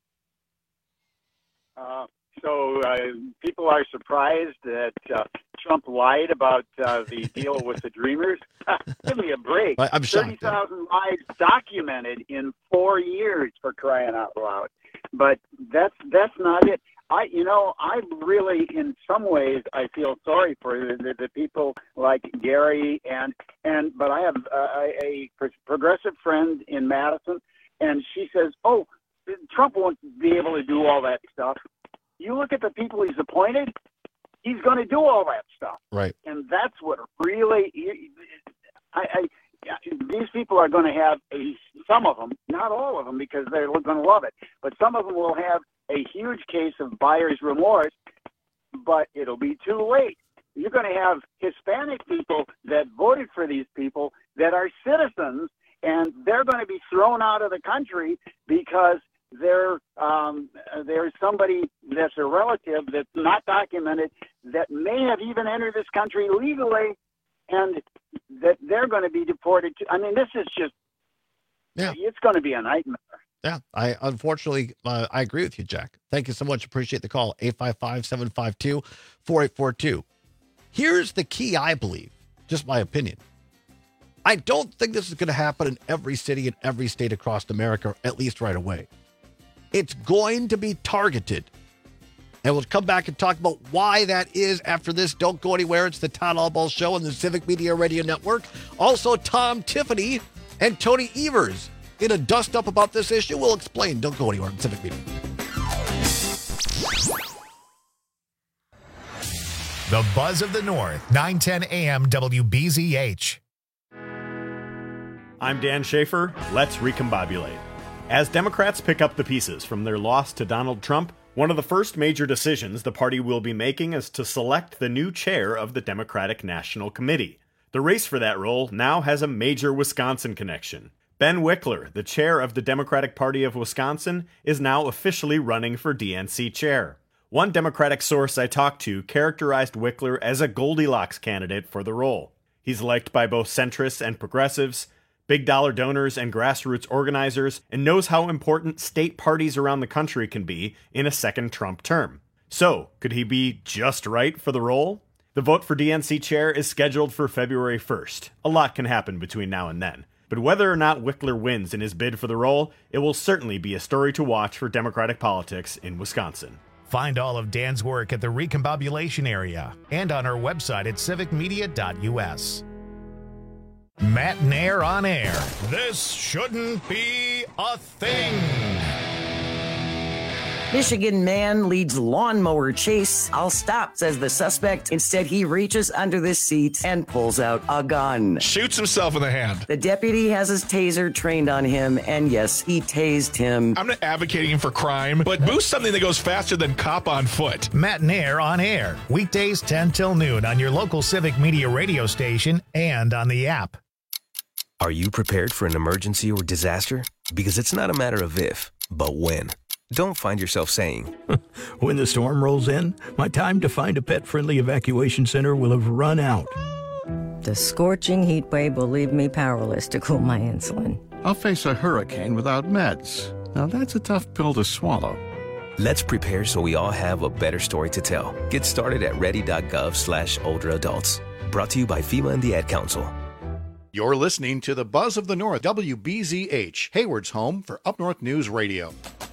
Uh, so uh, people are surprised that uh, Trump lied about uh, the deal with the Dreamers. Give me a break. I'm shocked. thirty thousand lies documented in four years, for crying out loud. But that's that's not it. I, you know, I really, in some ways, I feel sorry for the, the, the people like Gary and and. But I have uh, a, a progressive friend in Madison, and she says, "Oh, Trump won't be able to do all that stuff." You look at the people he's appointed, he's going to do all that stuff. Right. And that's what really, I, I these people are going to have, a, some of them, not all of them, because they're going to love it, but some of them will have a huge case of buyer's remorse, but it'll be too late. You're going to have Hispanic people that voted for these people that are citizens, and they're going to be thrown out of the country because There, um, there's somebody that's a relative that's not documented that may have even entered this country legally, and that they're going to be deported to. I mean, this is just, yeah. It's going to be a nightmare. Yeah, I unfortunately, uh, I agree with you, Jack. Thank you so much. Appreciate the call. eight five five, seven five two, four eight four two. Here's the key, I believe, just my opinion. I don't think this is going to happen in every city and every state across America, at least right away. It's going to be targeted. And we'll come back and talk about why that is after this. Don't go anywhere. It's the Todd Albaugh Show on the Civic Media Radio Network. Also, Tom Tiffany and Tony Evers in a dust-up about this issue. We'll explain. Don't go anywhere on Civic Media. The Buzz of the North, nine ten A M W B Z H. I'm Dan Schaefer. Let's recombobulate. As Democrats pick up the pieces from their loss to Donald Trump, One of the first major decisions the party will be making is to select the new chair of the Democratic National Committee. The race for that role now has a major Wisconsin connection. Ben Wickler, the chair of the Democratic Party of Wisconsin, is now officially running for D N C chair. One Democratic source I talked to characterized Wickler as a Goldilocks candidate for the role. He's liked by both centrists and progressives, big dollar donors and grassroots organizers, and knows how important state parties around the country can be in a second Trump term. So, could he be just right for the role? The vote for D N C chair is scheduled for February first. A lot can happen between now and then. But whether or not Wickler wins in his bid for the role, it will certainly be a story to watch for Democratic politics in Wisconsin. Find all of Dan's work at the Recombobulation area and on our website at civic media dot u s. Matt Nair on air. This shouldn't be a thing. Michigan man leads lawnmower chase. I'll stop, says the suspect. Instead, he reaches under the seat and pulls out a gun. Shoots himself in the hand. The deputy has his taser trained on him, and yes, he tased him. I'm not advocating for crime, but boost something that goes faster than cop on foot. Matt Nair on air. Weekdays ten till noon on your local Civic Media radio station and on the app. Are you prepared for an emergency or disaster? Because it's not a matter of if, but when. Don't find yourself saying, when the storm rolls in, my time to find a pet-friendly evacuation center will have run out. The scorching heat wave will leave me powerless to cool my insulin. I'll face a hurricane without meds. Now that's a tough pill to swallow. Let's prepare so we all have a better story to tell. Get started at ready.gov slash older adults. Brought to you by FEMA and the Ad Council. You're listening to the Buzz of the North, W B Z H, Hayward's home for Up North News Radio.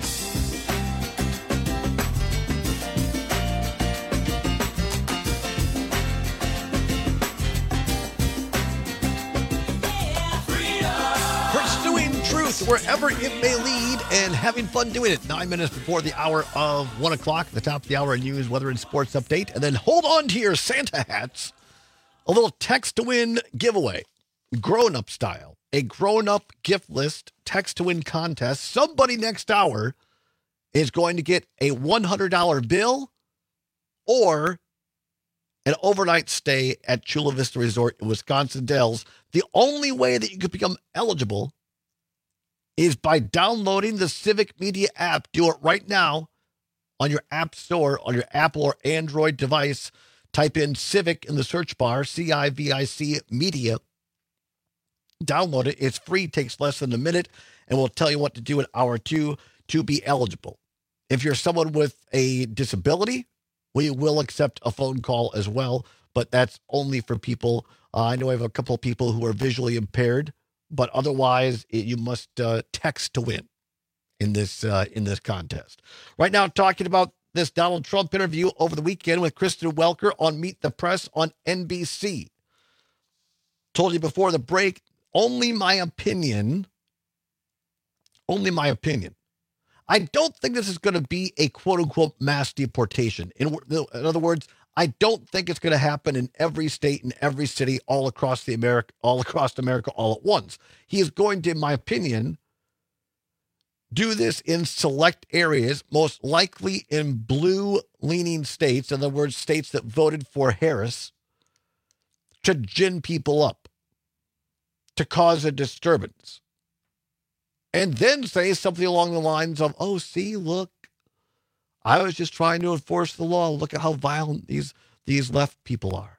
Pursuing truth wherever it may lead and having fun doing it. Nine minutes before the hour of one o'clock, the top of the hour news, weather, and sports update. And then hold on to your Santa hats. A little text to win giveaway. Grown-up style, a grown-up gift list text to win contest. Somebody next hour is going to get a one hundred dollars bill or an overnight stay at Chula Vista Resort in Wisconsin Dells. The only way that you could become eligible is by downloading the Civic Media app. Do it right now on your app store, on your Apple or Android device. Type in Civic in the search bar, C I V I C Media. Download it. It's free, takes less than a minute, and we'll tell you what to do in hour two to be eligible. If you're someone with a disability, we will accept a phone call as well, but that's only for people. Uh, I know I have a couple of people who are visually impaired, but otherwise it, you must uh, text to win in this uh, in this contest. Right now, talking about this Donald Trump interview over the weekend with Kristen Welker on Meet the Press on N B C. Told you before the break, only my opinion, only my opinion. I don't think this is going to be a quote-unquote mass deportation. In, in other words, I don't think it's going to happen in every state, in every city, all across the America, all across America, all at once. He is going to, in my opinion, do this in select areas, most likely in blue-leaning states, in other words, states that voted for Harris, to gin people up, to cause a disturbance, and then say something along the lines of, oh, see, look, I was just trying to enforce the law. Look at how violent these, these left people are.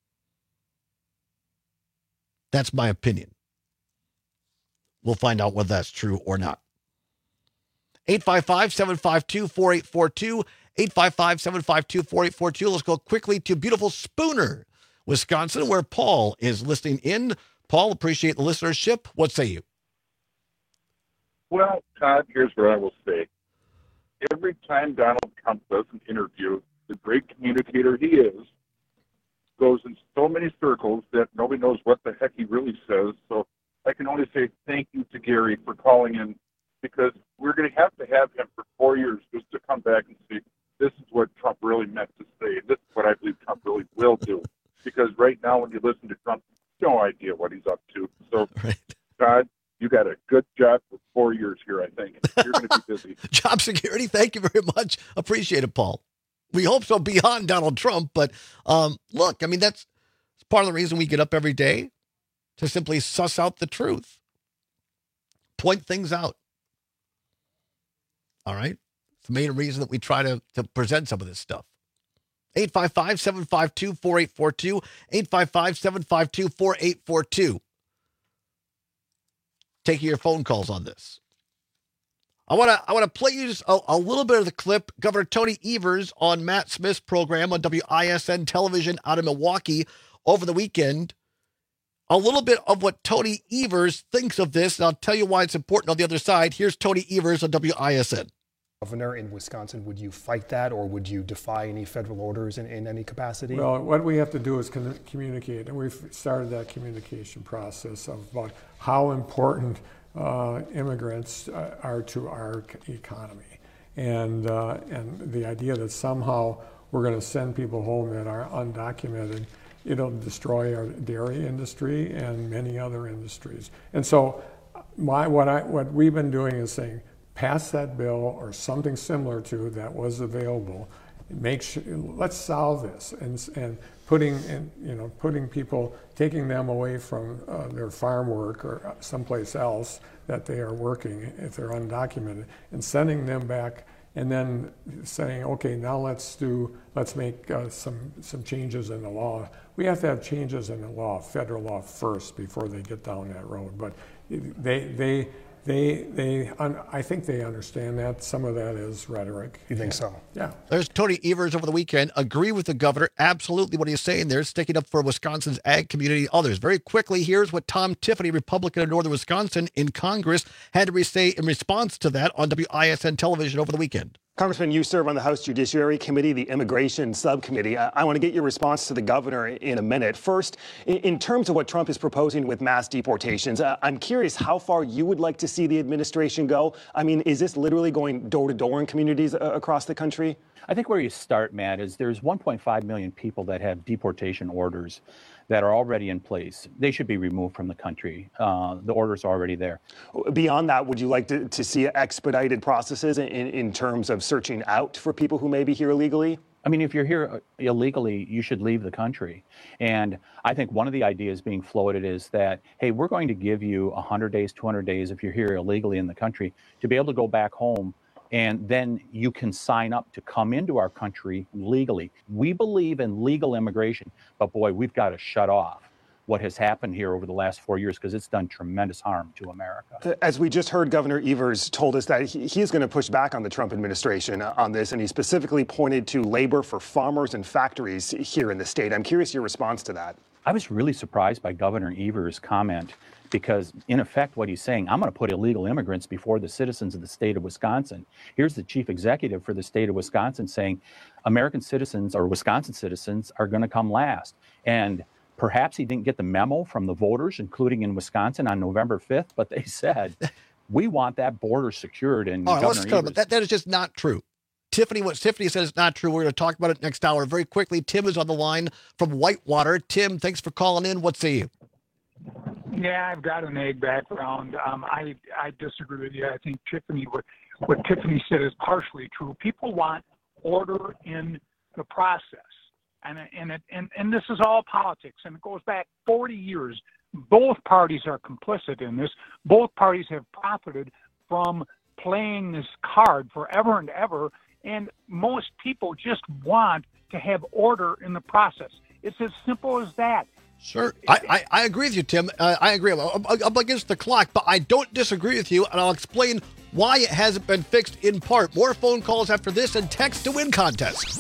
That's my opinion. We'll find out whether that's true or not. eight five five, seven five two, four eight four two, eight five five, seven five two, four eight four two. Let's go quickly to beautiful Spooner, Wisconsin, where Paul is listening in. Paul, appreciate the listenership. What say you? Well, Todd, here's what I will say. Every time Donald Trump does an interview, the great communicator he is, goes in so many circles that nobody knows what the heck he really says. So I can only say thank you to Gary for calling in, because we're going to have to have him for four years just to come back and see this is what Trump really meant to say. This is what I believe Trump really will do. Because right now when you listen to Trump, no idea what he's up to. So, right. Todd, you got a good job for four years here, I think. You're going to be busy. Job security, thank you very much. Appreciate it, Paul. We hope so beyond Donald Trump. But um, look, I mean, that's part of the reason we get up every day, to simply suss out the truth, point things out. All right? It's the main reason that we try to, to present some of this stuff. eight five five, seven five two, four eight four two, eight five five, seven five two, four eight four two. Taking your phone calls on this. I want to I want to play you just a, a little bit of the clip. Governor Tony Evers on Matt Smith's program on W I S N television out of Milwaukee over the weekend. A little bit of what Tony Evers thinks of this, and I'll tell you why it's important on the other side. Here's Tony Evers on W I S N. Governor in Wisconsin, would you fight that, or would you defy any federal orders in, in any capacity? Well, what we have to do is con- communicate, and we've started that communication process of about how important uh, immigrants uh, are to our economy, and uh, and the idea that somehow we're going to send people home that are undocumented, it'll destroy our dairy industry and many other industries. And so, my what I what we've been doing is saying, pass that bill or something similar to that was available. Make sure, let's solve this, and and putting in, you know putting people, taking them away from uh, their farm work or someplace else that they are working if they're undocumented, and sending them back, and then saying, okay, now let's do let's make uh, some some changes in the law. We have to have changes in the law, federal law first, before they get down that road. But they they. They, they, I think they understand that. Some of that is rhetoric. You think so? Yeah. There's Tony Evers over the weekend. Agree with the governor. Absolutely what he's saying there. Sticking up for Wisconsin's ag community. Others. Very quickly, here's what Tom Tiffany, Republican of Northern Wisconsin in Congress, had to say in response to that on W I S N television over the weekend. Congressman, you serve on the House Judiciary Committee, the Immigration Subcommittee. I, I want to get your response to the governor in a minute. First, in, in terms of what Trump is proposing with mass deportations, uh, I'm curious how far you would like to see the administration go. I mean, is this literally going door to door in communities uh, across the country? I think where you start, Matt, is there's one point five million people that have deportation orders that are already in place. They should be removed from the country. Uh, the orders are already there. Beyond that, would you like to, to see expedited processes in, in terms of searching out for people who may be here illegally? I mean, if you're here illegally, you should leave the country. And I think one of the ideas being floated is that, hey, we're going to give you one hundred days, two hundred days if you're here illegally in the country to be able to go back home, and then you can sign up to come into our country legally. We believe in legal immigration, but boy, we've got to shut off what has happened here over the last four years because it's done tremendous harm to America. As we just heard, Governor Evers told us that he, he is going to push back on the Trump administration on this, and he specifically pointed to labor for farmers and factories here in the state. I'm curious your response to that. I was really surprised by Governor Evers' comment because, in effect, what he's saying, I'm going to put illegal immigrants before the citizens of the state of Wisconsin. Here's the chief executive for the state of Wisconsin saying American citizens or Wisconsin citizens are going to come last. And perhaps he didn't get the memo from the voters, including in Wisconsin on November fifth, but they said, we want that border secured. And All right, let's go. That, that is just not true. Tiffany, what Tiffany said is not true. We're going to talk about it next hour. Very quickly, Tim is on the line from Whitewater. Tim, thanks for calling in. What say you? Yeah, I've got an ag background. Um, I I disagree with you. I think Tiffany, what, what Tiffany said is partially true. People want order in the process. And and, it, and and this is all politics, and it goes back forty years. Both parties are complicit in this. Both parties have profited from playing this card forever and ever, and most people just want to have order in the process. It's as simple as that. Sure. I, I, I agree with you, Tim. Uh, I agree. I'm, I'm against the clock, but I don't disagree with you, and I'll explain why it hasn't been fixed in part. More phone calls after this and text to win contest.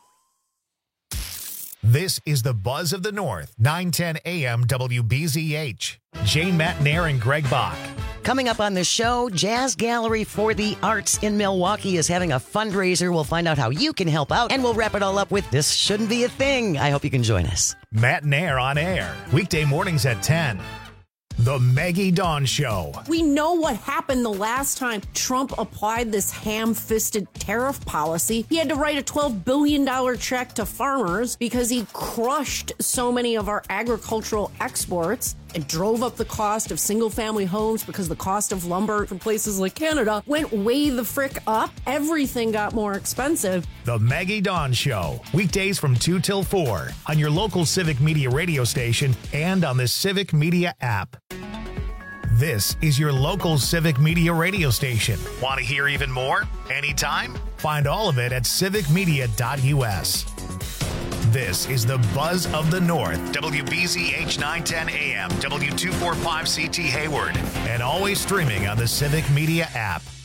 This is the Buzz of the North, nine ten A M W B Z H. Jane Matt Nair and Greg Bach. Coming up on the show, Jazz Gallery for the Arts in Milwaukee is having a fundraiser. We'll find out how you can help out, and we'll wrap it all up with This Shouldn't Be a Thing. I hope you can join us. Matt Nair on air, weekday mornings at ten. The Maggie Dawn Show. We know what happened the last time Trump applied this ham-fisted tariff policy. He had to write a twelve billion dollars check to farmers because he crushed so many of our agricultural exports. It drove up the cost of single-family homes because the cost of lumber from places like Canada went way the frick up. Everything got more expensive. The Maggie Dawn Show, weekdays from two till four on your local Civic Media radio station and on the Civic Media app. This is your local Civic Media radio station. Want to hear even more? Anytime? Find all of it at civic media dot u s. This is the Buzz of the North, W B Z H nine ten A M, W two forty-five C T Hayward, and always streaming on the Civic Media app.